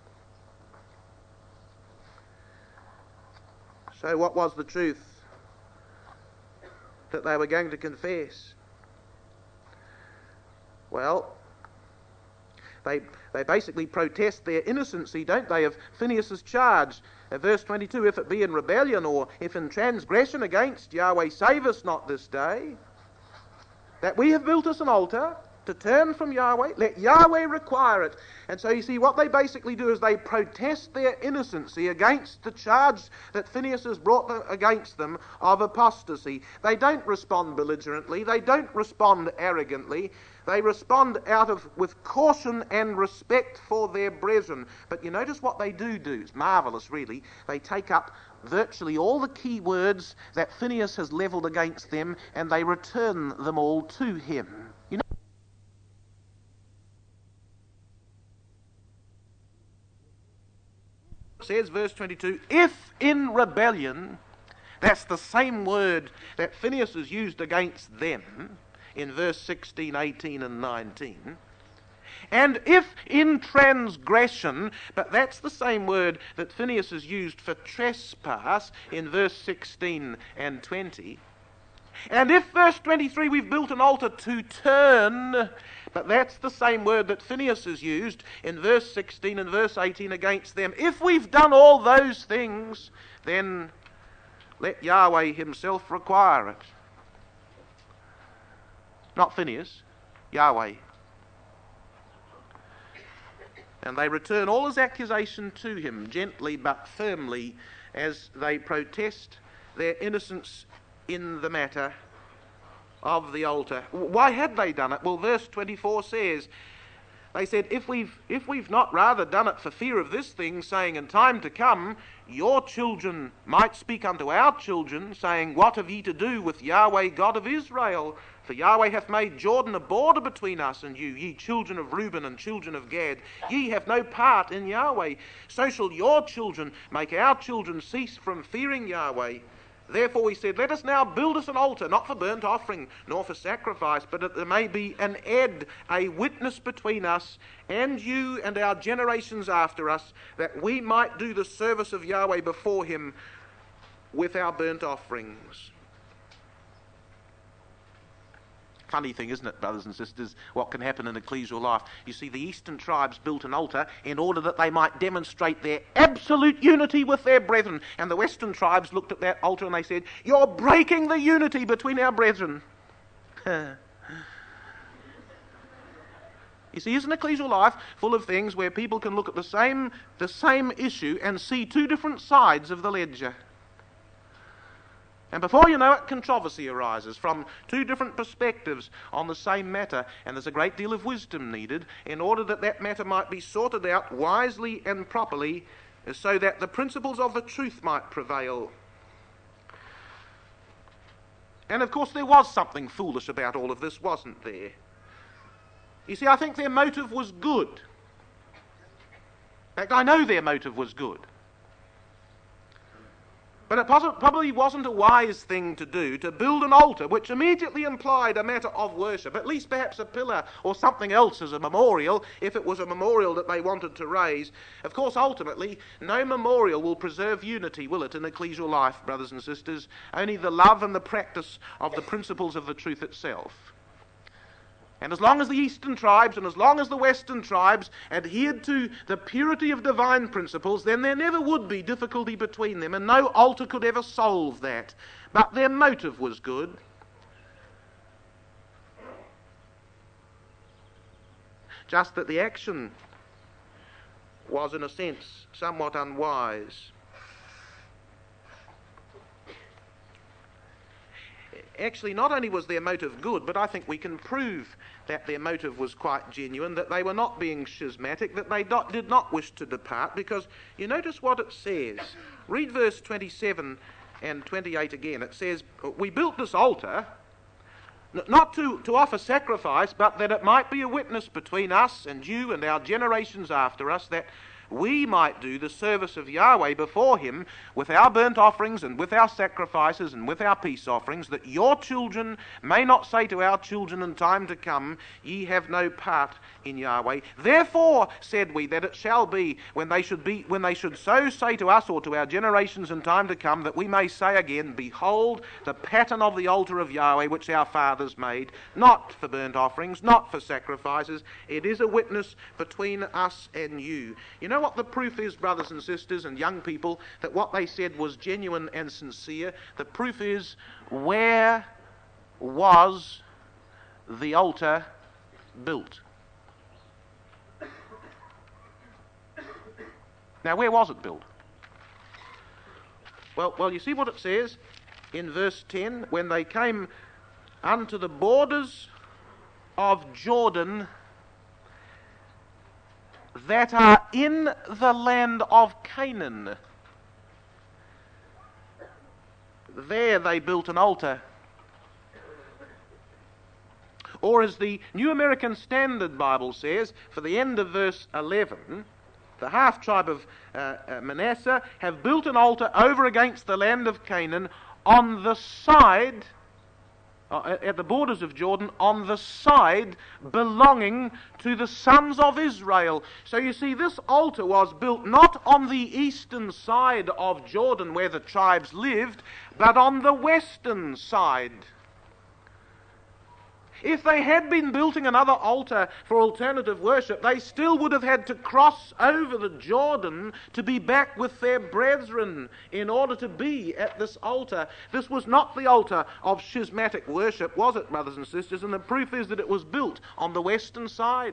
So what was the truth that they were going to confess? Well, they basically protest their innocency, don't they, of Phinehas' charge. Verse 22, if it be in rebellion or if in transgression against Yahweh, save us not this day, that we have built us an altar to turn from Yahweh, let Yahweh require it. And so you see, what they basically do is they protest their innocency against the charge that Phinehas has brought against them of apostasy. They don't respond belligerently, they don't respond arrogantly, they respond with caution and respect for their brethren. But you notice what they do. It's marvellous, really. They take up virtually all the key words that Phinehas has levelled against them and they return them all to him. You know, says, verse 22, if in rebellion, that's the same word that Phinehas has used against them in verse 16, 18 and 19. And if in transgression, but that's the same word that Phinehas has used for trespass in verse 16 and 20. And if, verse 23, we've built an altar to turn, but that's the same word that Phinehas has used in verse 16 and verse 18 against them. If we've done all those things, then let Yahweh himself require it. Not Phinehas, Yahweh. And they return all his accusation to him, gently but firmly, as they protest their innocence in the matter of the altar. Why had they done it? Well, verse 24 says, They said, if we've not rather done it for fear of this thing, saying, in time to come, your children might speak unto our children, saying, what have ye to do with Yahweh God of Israel? For Yahweh hath made Jordan a border between us and you, ye children of Reuben and children of Gad. Ye have no part in Yahweh. So shall your children make our children cease from fearing Yahweh. Therefore we said, let us now build us an altar, not for burnt offering, nor for sacrifice, but that there may be an ed, a witness between us and you and our generations after us, that we might do the service of Yahweh before him with our burnt offerings. Funny thing, isn't it, brothers and sisters, what can happen in ecclesial life? You see, the eastern tribes built an altar in order that they might demonstrate their absolute unity with their brethren. And the western tribes looked at that altar and they said, you're breaking the unity between our brethren. You see, isn't ecclesial life full of things where people can look at the same issue and see two different sides of the ledger? And before you know it, controversy arises from two different perspectives on the same matter, and there's a great deal of wisdom needed in order that that matter might be sorted out wisely and properly so that the principles of the truth might prevail. And of course there was something foolish about all of this, wasn't there? You see, I think their motive was good. In fact, I know their motive was good. But it probably wasn't a wise thing to do, to build an altar which immediately implied a matter of worship, at least perhaps a pillar or something else as a memorial, if it was a memorial that they wanted to raise. Of course, ultimately, no memorial will preserve unity, will it, in ecclesial life, brothers and sisters? Only the love and the practice of the principles of the truth itself. And as long as the eastern tribes and as long as the western tribes adhered to the purity of divine principles, then there never would be difficulty between them, and no altar could ever solve that. But their motive was good. Just that the action was, in a sense, somewhat unwise. Actually, not only was their motive good, but I think we can prove that their motive was quite genuine, that they were not being schismatic, that they did not wish to depart, because you notice what it says. Read verse 27 and 28 again. It says, we built this altar, not to offer sacrifice, but that it might be a witness between us and you and our generations after us, that we might do the service of Yahweh before him with our burnt offerings and with our sacrifices and with our peace offerings, that your children may not say to our children in time to come, ye have no part in Yahweh. Therefore, said we, that it shall be when they should so say to us or to our generations in time to come, that we may say again, behold the pattern of the altar of Yahweh which our fathers made, not for burnt offerings, not for sacrifices. It is a witness between us and you. You know what the proof is, brothers and sisters and young people, that what they said was genuine and sincere? The proof is, where was the altar built? Now, where was it built? Well, you see what it says in verse 10, when they came unto the borders of Jordan that are in the land of Canaan. There they built an altar. Or as the New American Standard Bible says, for the end of verse 11, the half-tribe of Manasseh have built an altar over against the land of Canaan on the side, at the borders of Jordan, on the side belonging to the sons of Israel. So you see, this altar was built not on the eastern side of Jordan where the tribes lived, but on the western side. If they had been building another altar for alternative worship, they still would have had to cross over the Jordan to be back with their brethren in order to be at this altar. This was not the altar of schismatic worship, was it, brothers and sisters? And the proof is that it was built on the western side.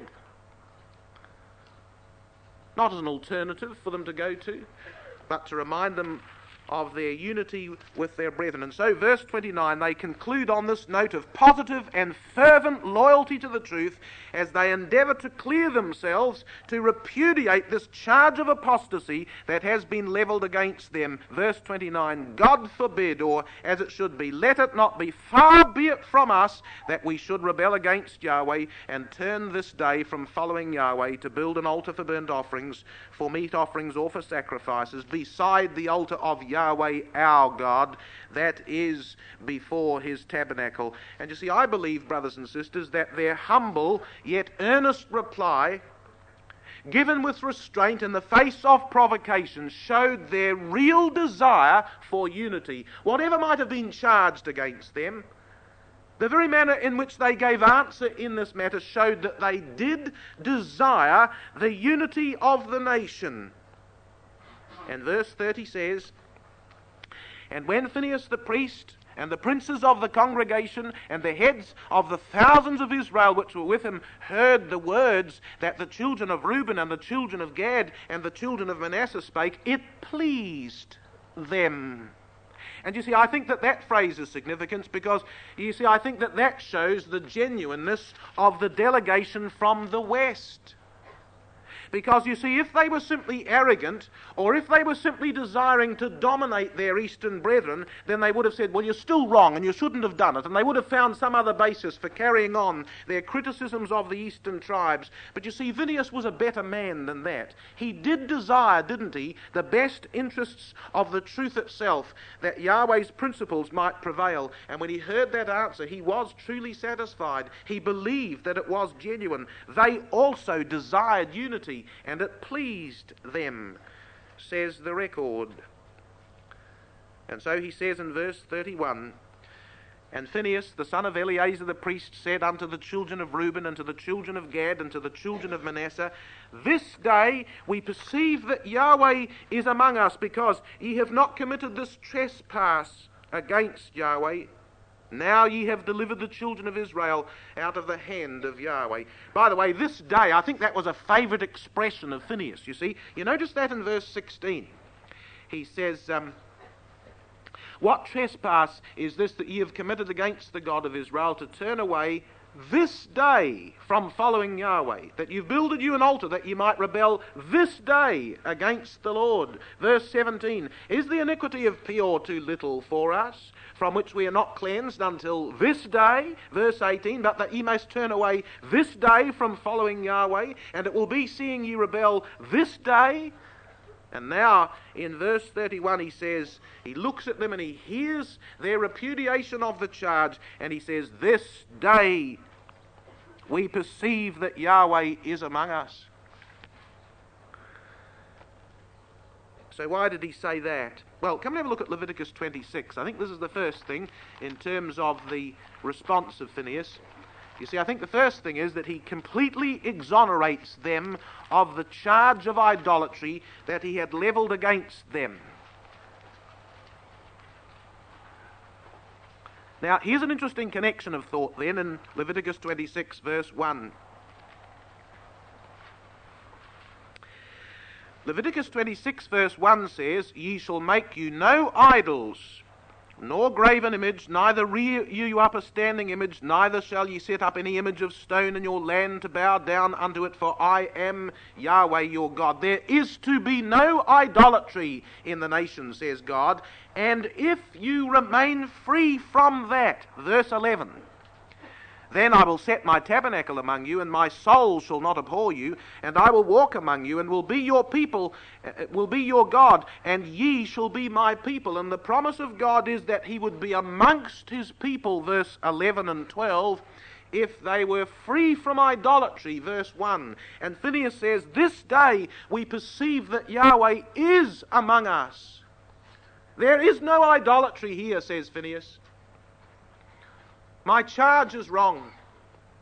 Not as an alternative for them to go to, but to remind them of their unity with their brethren. And so, verse 29, they conclude on this note of positive and fervent loyalty to the truth as they endeavour to clear themselves to repudiate this charge of apostasy that has been levelled against them. Verse 29, God forbid, or as it should be, let it not be, far be it from us that we should rebel against Yahweh and turn this day from following Yahweh to build an altar for burnt offerings, for meat offerings, or for sacrifices, beside the altar of Yahweh our God, that is before his tabernacle. And you see, I believe, brothers and sisters, that their humble yet earnest reply, given with restraint in the face of provocation, showed their real desire for unity. Whatever might have been charged against them, the very manner in which they gave answer in this matter showed that they did desire the unity of the nation. And verse 30 says, and when Phinehas the priest and the princes of the congregation and the heads of the thousands of Israel which were with him heard the words that the children of Reuben and the children of Gad and the children of Manasseh spake, it pleased them. And you see, I think that that phrase is significant because, you see, I think that that shows the genuineness of the delegation from the west. Because, you see, if they were simply arrogant, or if they were simply desiring to dominate their eastern brethren, then they would have said, well, you're still wrong and you shouldn't have done it. And they would have found some other basis for carrying on their criticisms of the eastern tribes. But you see, Phinehas was a better man than that. He did desire, didn't he, the best interests of the truth itself, that Yahweh's principles might prevail. And when he heard that answer, he was truly satisfied. He believed that it was genuine. They also desired unity, and it pleased them, says the record. And so he says in verse 31, and Phinehas, the son of Eleazar the priest, said unto the children of Reuben, and to the children of Gad, and to the children of Manasseh, this day we perceive that Yahweh is among us, because ye have not committed this trespass against Yahweh. Now ye have delivered the children of Israel out of the hand of Yahweh. By the way, this day, I think that was a favourite expression of Phinehas, you see. You notice that in verse 16. He says, what trespass is this that ye have committed against the God of Israel, to turn away this day from following Yahweh, that you've builded you an altar that ye might rebel this day against the Lord. Verse 17, is the iniquity of Peor too little for us, from which we are not cleansed until this day? Verse 18, but that ye must turn away this day from following Yahweh, and it will be seeing ye rebel this day. And now in verse 31 he says, he looks at them and he hears their repudiation of the charge, and he says, this day we perceive that Yahweh is among us. So why did he say that? Well, come and have a look at Leviticus 26. I think this is the first thing in terms of the response of Phinehas. You see, I think the first thing is that he completely exonerates them of the charge of idolatry that he had levelled against them. Now, here's an interesting connection of thought then in Leviticus 26, verse 1. Leviticus 26, verse 1 says, ye shall make you no idols, nor graven image, neither rear you up a standing image, neither shall ye set up any image of stone in your land to bow down unto it, for I am Yahweh your God. There is to be no idolatry in the nation, says God, and if you remain free from that, verse 11, then I will set my tabernacle among you, and my soul shall not abhor you, and I will walk among you, and will be your people, will be your God, and ye shall be my people. And the promise of God is that he would be amongst his people, verse 11 and 12, if they were free from idolatry, verse 1. And Phinehas says, this day we perceive that Yahweh is among us. There is no idolatry here, says Phinehas. My charge is wrong.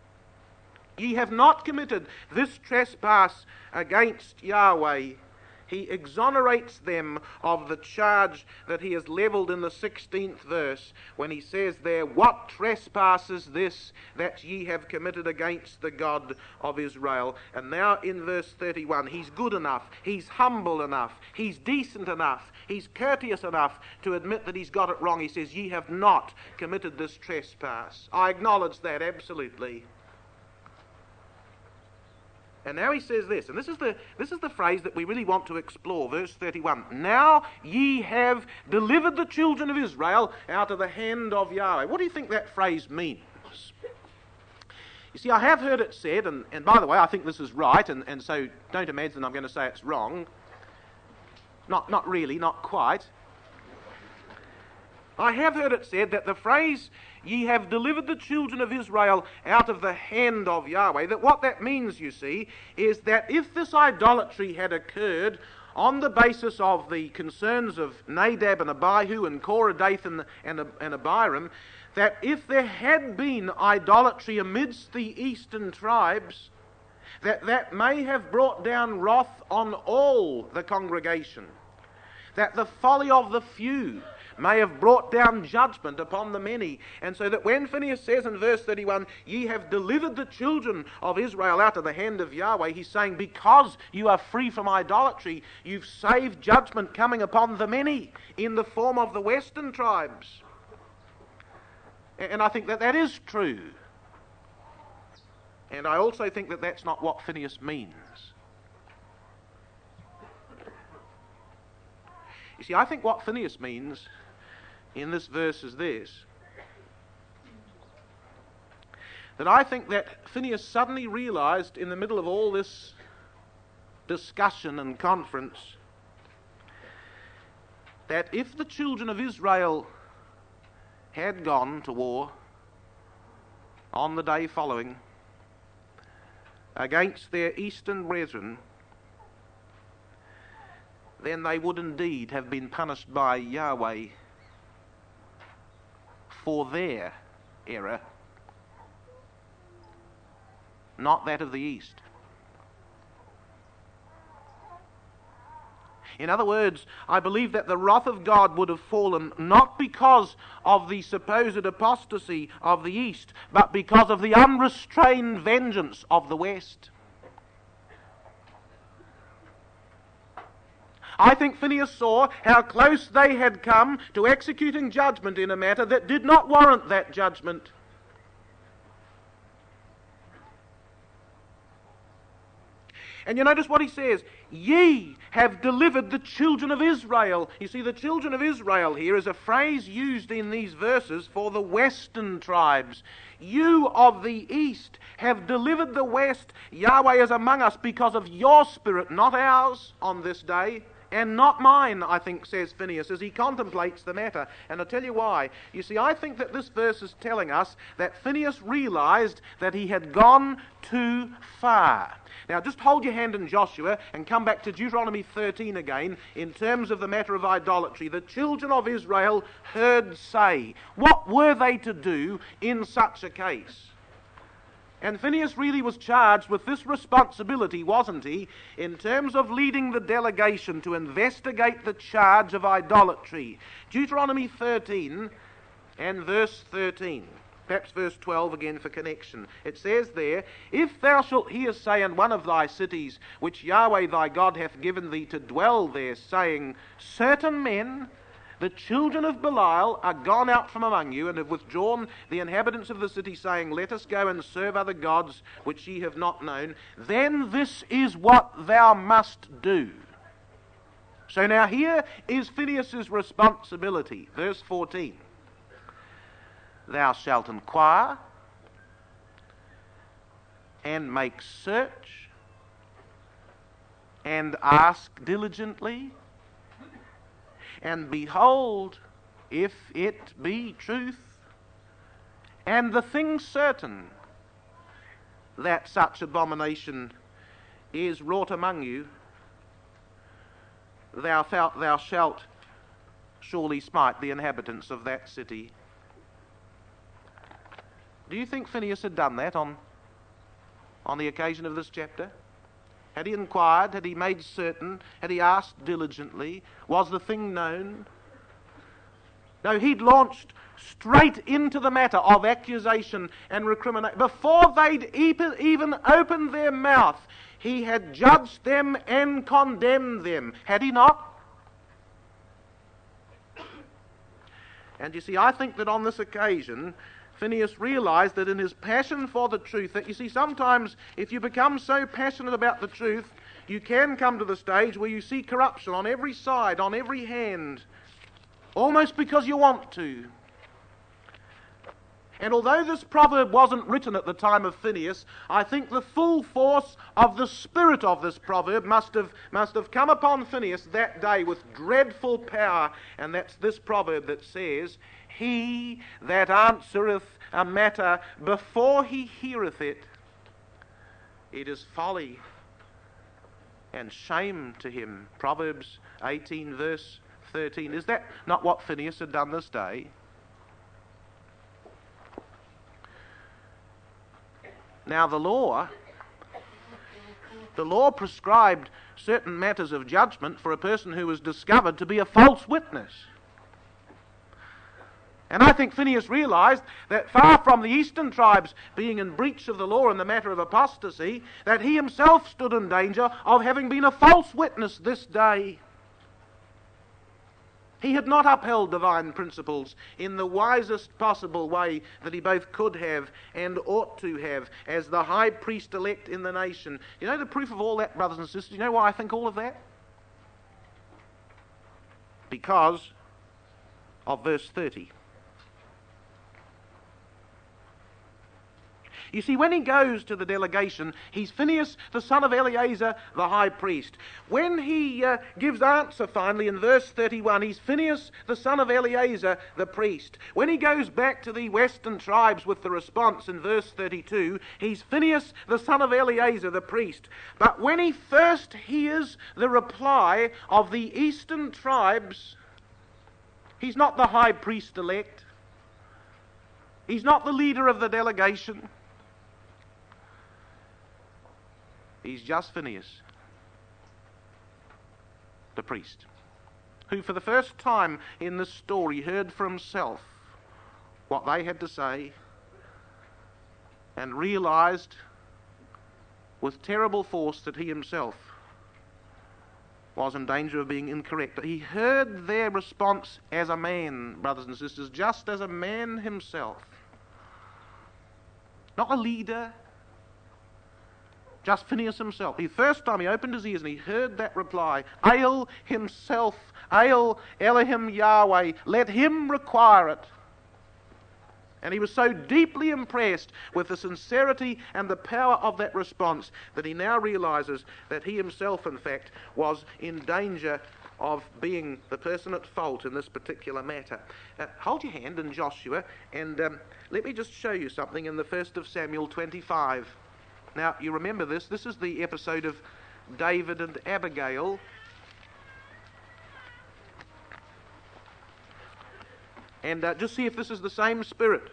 Ye have not committed this trespass against Yahweh. he exonerates them of the charge that he has levelled in the 16th verse when he says there, "What trespass is this that ye have committed against the God of Israel?" And now in verse 31, he's good enough, he's humble enough, he's decent enough, he's courteous enough to admit that he's got it wrong. He says, "Ye have not committed this trespass." I acknowledge that, absolutely. And now he says this, and this is the phrase that we really want to explore, verse 31. "Now ye have delivered the children of Israel out of the hand of Yahweh." What do you think that phrase means? You see, I have heard it said, and by the way, I think this is right, and so don't imagine I'm going to say it's wrong. Not really, not quite. I have heard it said that the phrase, "Ye have delivered the children of Israel out of the hand of Yahweh," that what that means, you see, is that if this idolatry had occurred on the basis of the concerns of Nadab and Abihu and Korah, Dathan and Abiram, that if there had been idolatry amidst the eastern tribes, that may have brought down wrath on all the congregation, that the folly of the few may have brought down judgment upon the many. And so that when Phinehas says in verse 31, "Ye have delivered the children of Israel out of the hand of Yahweh," he's saying because you are free from idolatry, you've saved judgment coming upon the many in the form of the western tribes. And I think that that is true. And I also think that that's not what Phinehas means. You see, I think what Phinehas means in this verse is this: that I think that Phinehas suddenly realized in the middle of all this discussion and conference that if the children of Israel had gone to war on the day following against their eastern brethren, then they would indeed have been punished by Yahweh for their error, not that of the East. In other words, I believe that the wrath of God would have fallen not because of the supposed apostasy of the East, but because of the unrestrained vengeance of the West. I think Phinehas saw how close they had come to executing judgment in a matter that did not warrant that judgment. And you notice what he says, "Ye have delivered the children of Israel." You see, the children of Israel here is a phrase used in these verses for the western tribes. You of the east have delivered the west. Yahweh is among us because of your spirit, not ours, on this day. And not mine, I think, says Phinehas, as he contemplates the matter. And I'll tell you why. You see, I think that this verse is telling us that Phinehas realized that he had gone too far. Now, just hold your hand in Joshua and come back to Deuteronomy 13 again in terms of the matter of idolatry. The children of Israel heard say, what were they to do in such a case? And Phinehas really was charged with this responsibility, wasn't he, in terms of leading the delegation to investigate the charge of idolatry. Deuteronomy 13 and verse 13. Perhaps verse 12 again for connection. It says there, "If thou shalt hear say in one of thy cities, which Yahweh thy God hath given thee to dwell there, saying, Certain men, the children of Belial, are gone out from among you, and have withdrawn the inhabitants of the city, saying, Let us go and serve other gods which ye have not known, then this is what thou must do." So now here is Phinehas' responsibility. Verse 14. "Thou shalt inquire and make search and ask diligently, and behold, if it be truth, and the thing certain, that such abomination is wrought among you, thou shalt surely smite the inhabitants of that city." Do you think Phinehas had done that on the occasion of this chapter? Had he inquired? Had he made certain? Had he asked diligently? Was the thing known? No, he'd launched straight into the matter of accusation and recrimination. Before they'd even opened their mouth, he had judged them and condemned them. Had he not? And you see, I think that on this occasion, Phinehas realized that in his passion for the truth, that you see, sometimes if you become so passionate about the truth, you can come to the stage where you see corruption on every side, on every hand, almost because you want to. And although this proverb wasn't written at the time of Phinehas, I think the full force of the spirit of this proverb must have come upon Phinehas that day with dreadful power. And that's this proverb that says, "He that answereth a matter before he heareth it, it is folly and shame to him." Proverbs 18 verse 13. Is that not what Phinehas had done this day? Now the law prescribed certain matters of judgment for a person who was discovered to be a false witness. And I think Phinehas realized that far from the eastern tribes being in breach of the law in the matter of apostasy, that he himself stood in danger of having been a false witness this day. He had not upheld divine principles in the wisest possible way that he both could have and ought to have as the high priest-elect in the nation. You know the proof of all that, brothers and sisters? You know why I think all of that? Because of verse 30. You see, when he goes to the delegation, he's Phinehas, the son of Eleazar, the high priest. When he gives answer finally in verse 31, he's Phinehas, the son of Eleazar, the priest. When he goes back to the western tribes with the response in verse 32, he's Phinehas, the son of Eleazar, the priest. But when he first hears the reply of the eastern tribes, he's not the high priest-elect. He's not the leader of the delegation. He's just Phinehas, the priest, who for the first time in this story heard for himself what they had to say and realized with terrible force that he himself was in danger of being incorrect. He heard their response as a man, brothers and sisters, just as a man himself. Not a leader, just Phinehas himself. The first time he opened his ears and he heard that reply, "Ail himself, Ail Elohim Yahweh, let him require it." And he was so deeply impressed with the sincerity and the power of that response that he now realizes that he himself, in fact, was in danger of being the person at fault in this particular matter. Hold your hand in Joshua and let me just show you something in the 1st of Samuel 25. Now, you remember this. This is the episode of David and Abigail. And just see if this is the same spirit.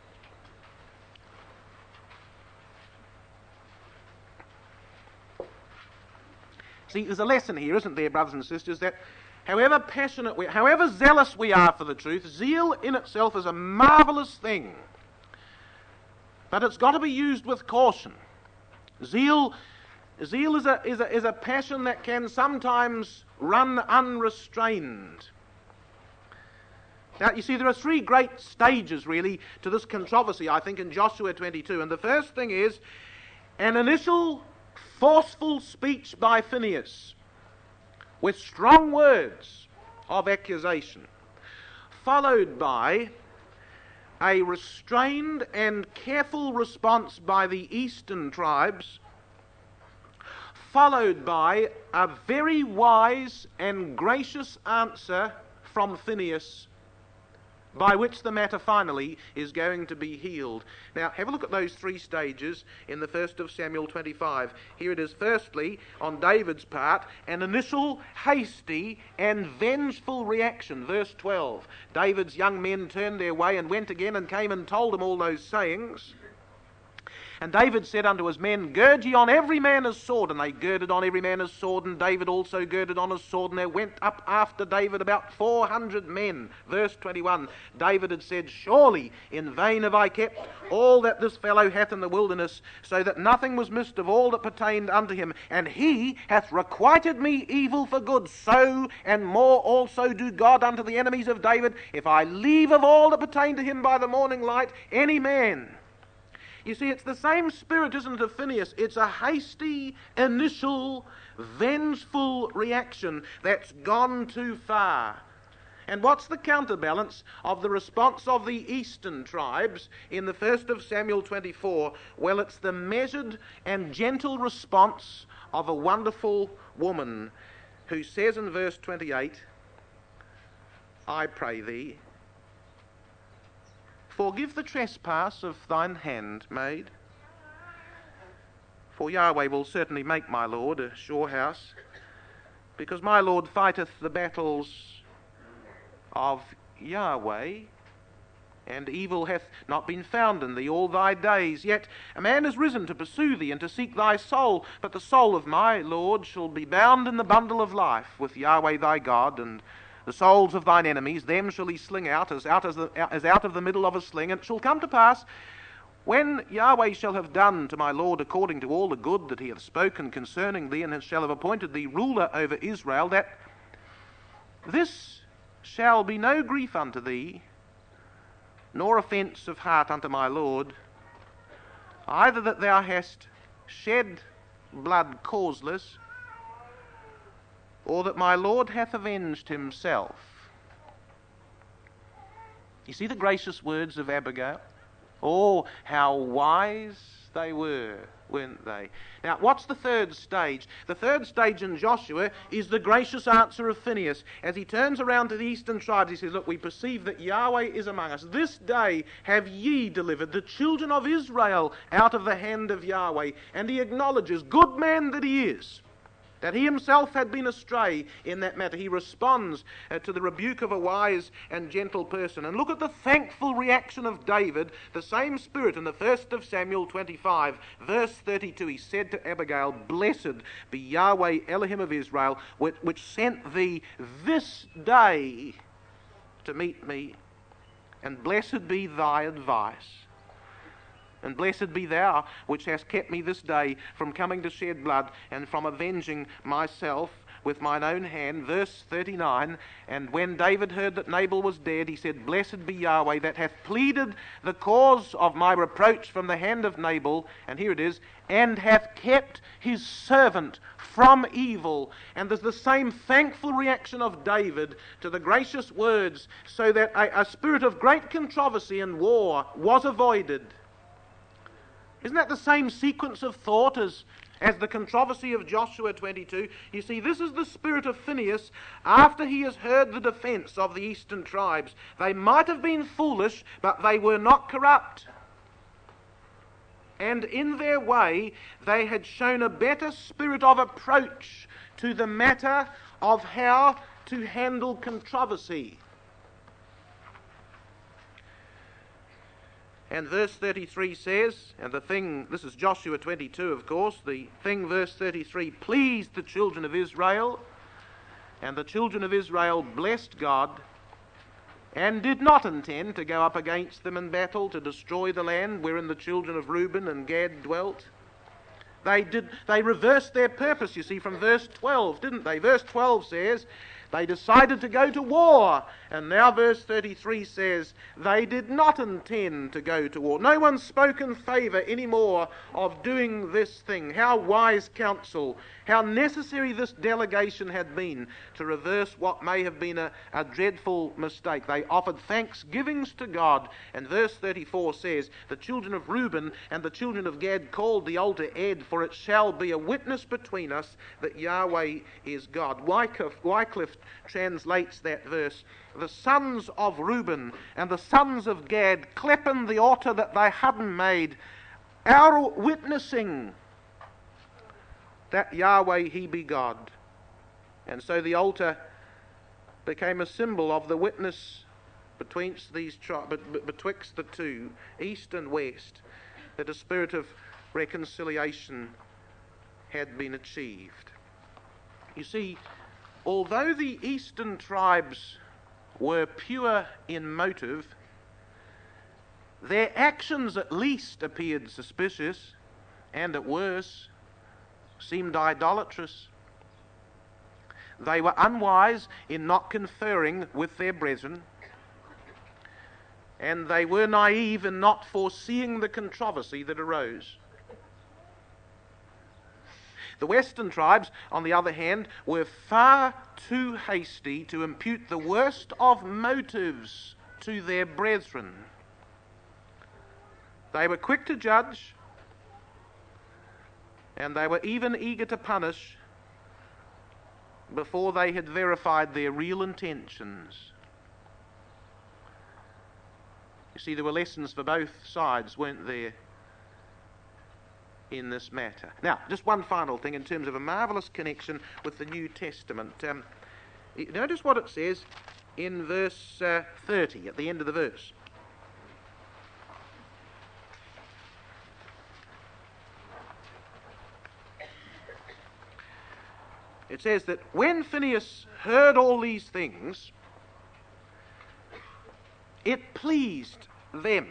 See, there's a lesson here, isn't there, brothers and sisters, that however passionate however zealous we are for the truth, zeal in itself is a marvelous thing. But it's got to be used with caution. Zeal is a passion that can sometimes run unrestrained. Now, you see, there are three great stages, really, to this controversy, I think, in Joshua 22. And the first thing is an initial forceful speech by Phinehas with strong words of accusation, followed by a restrained and careful response by the eastern tribes, followed by a very wise and gracious answer from Phinehas, by which the matter finally is going to be healed. Now, have a look at those three stages in the 1st of Samuel 25. Here it is, firstly, on David's part, an initial hasty and vengeful reaction. Verse 12, David's young men turned their way and went again and came and told him all those sayings. And David said unto his men, Gird ye on every man his sword. And they girded on every man his sword, and David also girded on his sword. And there went up after David about 400 men. Verse 21, David had said, Surely in vain have I kept all that this fellow hath in the wilderness, so that nothing was missed of all that pertained unto him. And he hath requited me evil for good. So and more also do God unto the enemies of David, if I leave of all that pertain to him by the morning light any man. You see, it's the same spirit, isn't it, of Phinehas? It's a hasty, initial, vengeful reaction that's gone too far. And what's the counterbalance of the response of the eastern tribes in the 1st of Samuel 24? Well, it's the measured and gentle response of a wonderful woman who says in verse 28, I pray thee, forgive the trespass of thine handmaid, for Yahweh will certainly make my Lord a sure house, because my Lord fighteth the battles of Yahweh, and evil hath not been found in thee all thy days. Yet a man is risen to pursue thee and to seek thy soul, but the soul of my Lord shall be bound in the bundle of life with Yahweh thy God, and the souls of thine enemies, them shall he sling out as out of the middle of a sling. And it shall come to pass, when Yahweh shall have done to my Lord according to all the good that he hath spoken concerning thee, and shall have appointed thee ruler over Israel, that this shall be no grief unto thee, nor offence of heart unto my Lord, either that thou hast shed blood causeless, or that my Lord hath avenged himself. You see the gracious words of Abigail? Oh, how wise they were, weren't they? Now, what's the third stage? The third stage in Joshua is the gracious answer of Phinehas. As he turns around to the eastern tribes, he says, Look, we perceive that Yahweh is among us. This day have ye delivered the children of Israel out of the hand of Yahweh. And he acknowledges, good man that he is, that he himself had been astray in that matter. He responds to the rebuke of a wise and gentle person. And look at the thankful reaction of David, the same spirit in the 1st of Samuel 25, verse 32. He said to Abigail, Blessed be Yahweh Elohim of Israel, which sent thee this day to meet me, and blessed be thy advice. And blessed be thou, which hast kept me this day from coming to shed blood, and from avenging myself with mine own hand. Verse 39, And when David heard that Nabal was dead, he said, Blessed be Yahweh, that hath pleaded the cause of my reproach from the hand of Nabal, and here it is, and hath kept his servant from evil. And there's the same thankful reaction of David to the gracious words, so that a spirit of great controversy and war was avoided. Isn't that the same sequence of thought as the controversy of Joshua 22? You see, this is the spirit of Phinehas after he has heard the defense of the eastern tribes. They might have been foolish, but they were not corrupt. And in their way, they had shown a better spirit of approach to the matter of how to handle controversy. And verse 33 says, and the thing, this is Joshua 22, of course, the thing, verse 33, pleased the children of Israel, and the children of Israel blessed God, and did not intend to go up against them in battle to destroy the land wherein the children of Reuben and Gad dwelt. They reversed their purpose, you see, from verse 12, didn't they? Verse 12 says, they decided to go to war. And now verse 33 says, they did not intend to go to war. No one spoke in favour anymore of doing this thing. How wise counsel, how necessary this delegation had been to reverse what may have been a dreadful mistake. They offered thanksgivings to God. And verse 34 says, the children of Reuben and the children of Gad called the altar Ed, for it shall be a witness between us that Yahweh is God. Wycliffe translates that verse, the sons of Reuben and the sons of Gad clepen the altar that they hadn't made, our witnessing that Yahweh he be God. And so the altar became a symbol of the witness betwixt the two, east and west, that a spirit of reconciliation had been achieved. You see, although the eastern tribes were pure in motive, their actions at least appeared suspicious, and at worst seemed idolatrous. They were unwise in not conferring with their brethren, and they were naive in not foreseeing the controversy that arose. The western tribes, on the other hand, were far too hasty to impute the worst of motives to their brethren. They were quick to judge, and they were even eager to punish before they had verified their real intentions. You see, there were lessons for both sides, weren't there, in this matter. Now, just one final thing in terms of a marvellous connection with the New Testament. Notice what it says in verse 30, at the end of the verse. It says that when Phinehas heard all these things, it pleased them.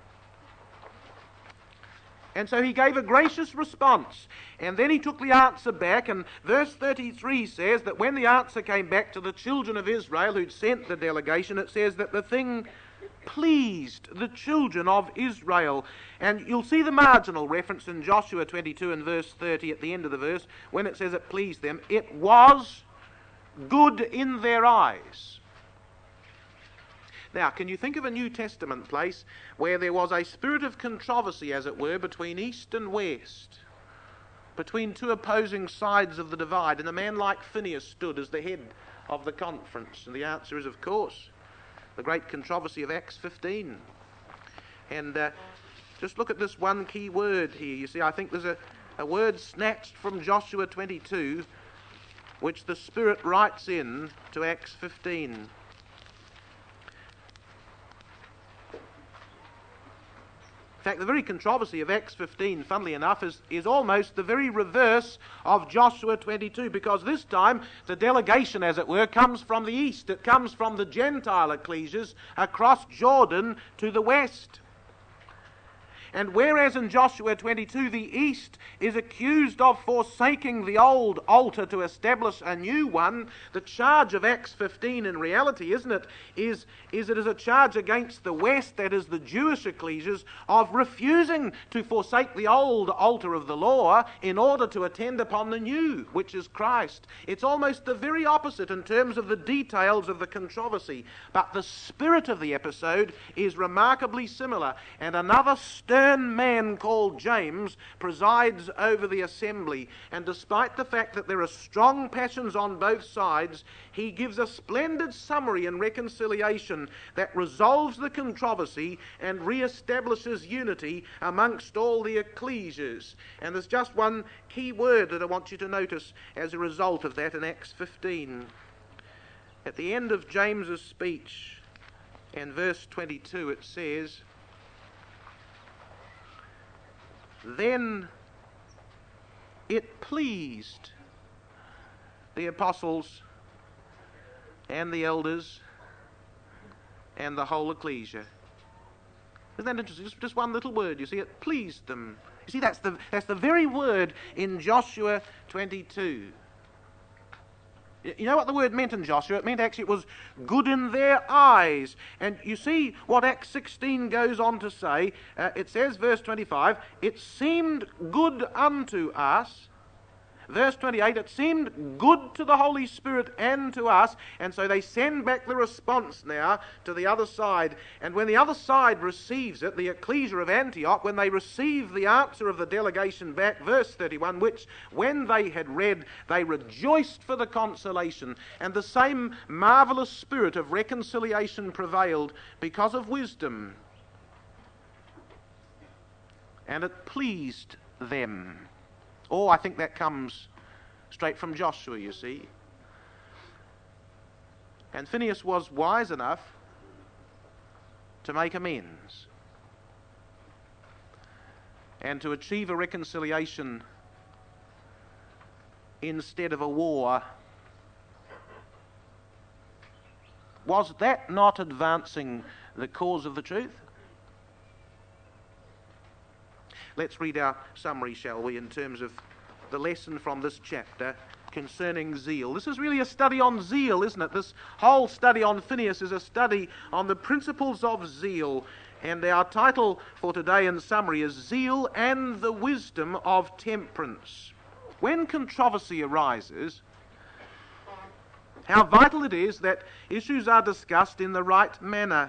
And so he gave a gracious response. And then he took the answer back, and verse 33 says that when the answer came back to the children of Israel who'd sent the delegation, it says that the thing pleased the children of Israel. And you'll see the marginal reference in Joshua 22 and verse 30 at the end of the verse, when it says it pleased them. It was good in their eyes. Now, can you think of a New Testament place where there was a spirit of controversy, as it were, between East and West, between two opposing sides of the divide, and a man like Phinehas stood as the head of the conference? And the answer is, of course, the great controversy of Acts 15. And just look at this one key word here. You see, I think there's a word snatched from Joshua 22, which the Spirit writes in to Acts 15. In fact, the very controversy of Acts 15, funnily enough, is almost the very reverse of Joshua 22, because this time the delegation, as it were, comes from the east. It comes from the Gentile ecclesias across Jordan to the west. And whereas in Joshua 22 the east is accused of forsaking the old altar to establish a new one, the charge of Acts 15 in reality, isn't it, is it is a charge against the west, that is the Jewish ecclesias, of refusing to forsake the old altar of the law in order to attend upon the new, which is Christ. It's almost the very opposite in terms of the details of the controversy, but the spirit of the episode is remarkably similar. And another stern man called James presides over the assembly, and despite the fact that there are strong passions on both sides, he gives a splendid summary and reconciliation that resolves the controversy and re-establishes unity amongst all the ecclesias. And there's just one key word that I want you to notice as a result of that in Acts 15. At the end of James's speech, in verse 22, it says, "Then it pleased the apostles and the elders and the whole ecclesia." Isn't that interesting? Just one little word, you see, it pleased them. You see, that's the very word in Joshua 22. You know what the word meant in Joshua? It meant actually it was good in their eyes. And you see what Acts 16 goes on to say. It says, verse 25, "It seemed good unto us." Verse 28, "It seemed good to the Holy Spirit and to us." And so they send back the response now to the other side. And when the other side receives it, the ecclesia of Antioch, when they receive the answer of the delegation back, verse 31, which when they had read, they rejoiced for the consolation. And the same marvellous spirit of reconciliation prevailed because of wisdom. And it pleased them. Oh, I think that comes straight from Joshua, you see. And Phinehas was wise enough to make amends. and to achieve a reconciliation instead of a war. Was that not advancing the cause of the truth? Let's read our summary, shall we, in terms of the lesson from this chapter concerning zeal. This is really a study on zeal, isn't it? This whole study on Phinehas is a study on the principles of zeal. And our title for today in summary is Zeal and the Wisdom of Temperance. When controversy arises, how vital it is that issues are discussed in the right manner.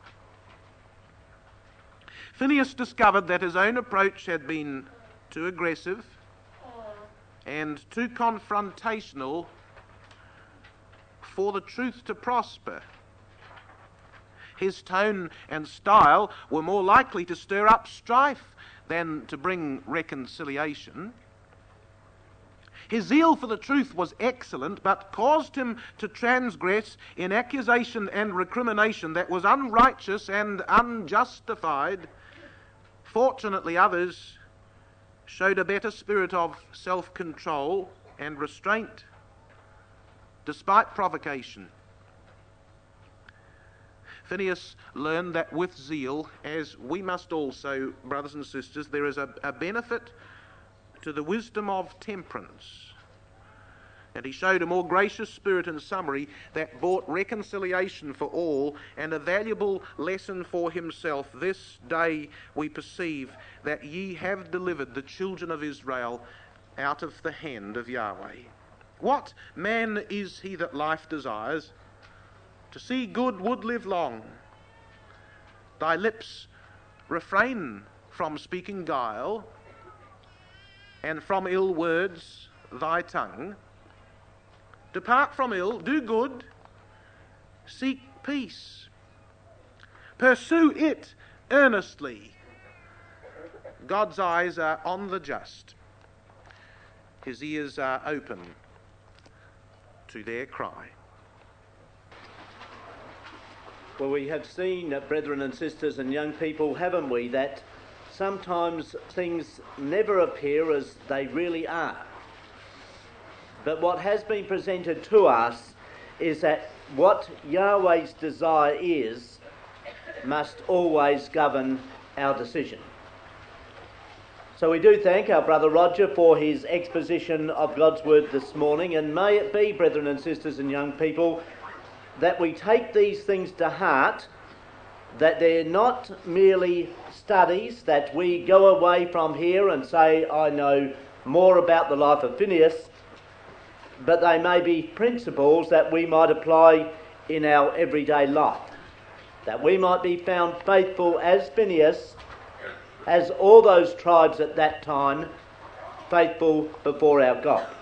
Phinehas discovered that his own approach had been too aggressive and too confrontational for the truth to prosper. His tone and style were more likely to stir up strife than to bring reconciliation. His zeal for the truth was excellent, but caused him to transgress in accusation and recrimination that was unrighteous and unjustified. Fortunately, others showed a better spirit of self-control and restraint, despite provocation. Phinehas learned that with zeal, as we must also, brothers and sisters, there is a benefit to the wisdom of temperance. And he showed a more gracious spirit in summary that brought reconciliation for all and a valuable lesson for himself. This day we perceive that ye have delivered the children of Israel out of the hand of Yahweh. What man is he that life desires? To see good would live long. Thy lips refrain from speaking guile, and from ill words thy tongue. Depart from ill, do good, seek peace. Pursue it earnestly. God's eyes are on the just. His ears are open to their cry. Well, we have seen, brethren and sisters and young people, haven't we, that sometimes things never appear as they really are. But what has been presented to us is that what Yahweh's desire is must always govern our decision. So we do thank our brother Roger for his exposition of God's word this morning, and may it be, brethren and sisters and young people, that we take these things to heart, that they're not merely studies, that we go away from here and say, I know more about the life of Phinehas, but they may be principles that we might apply in our everyday life, that we might be found faithful as Phinehas, as all those tribes at that time, faithful before our God.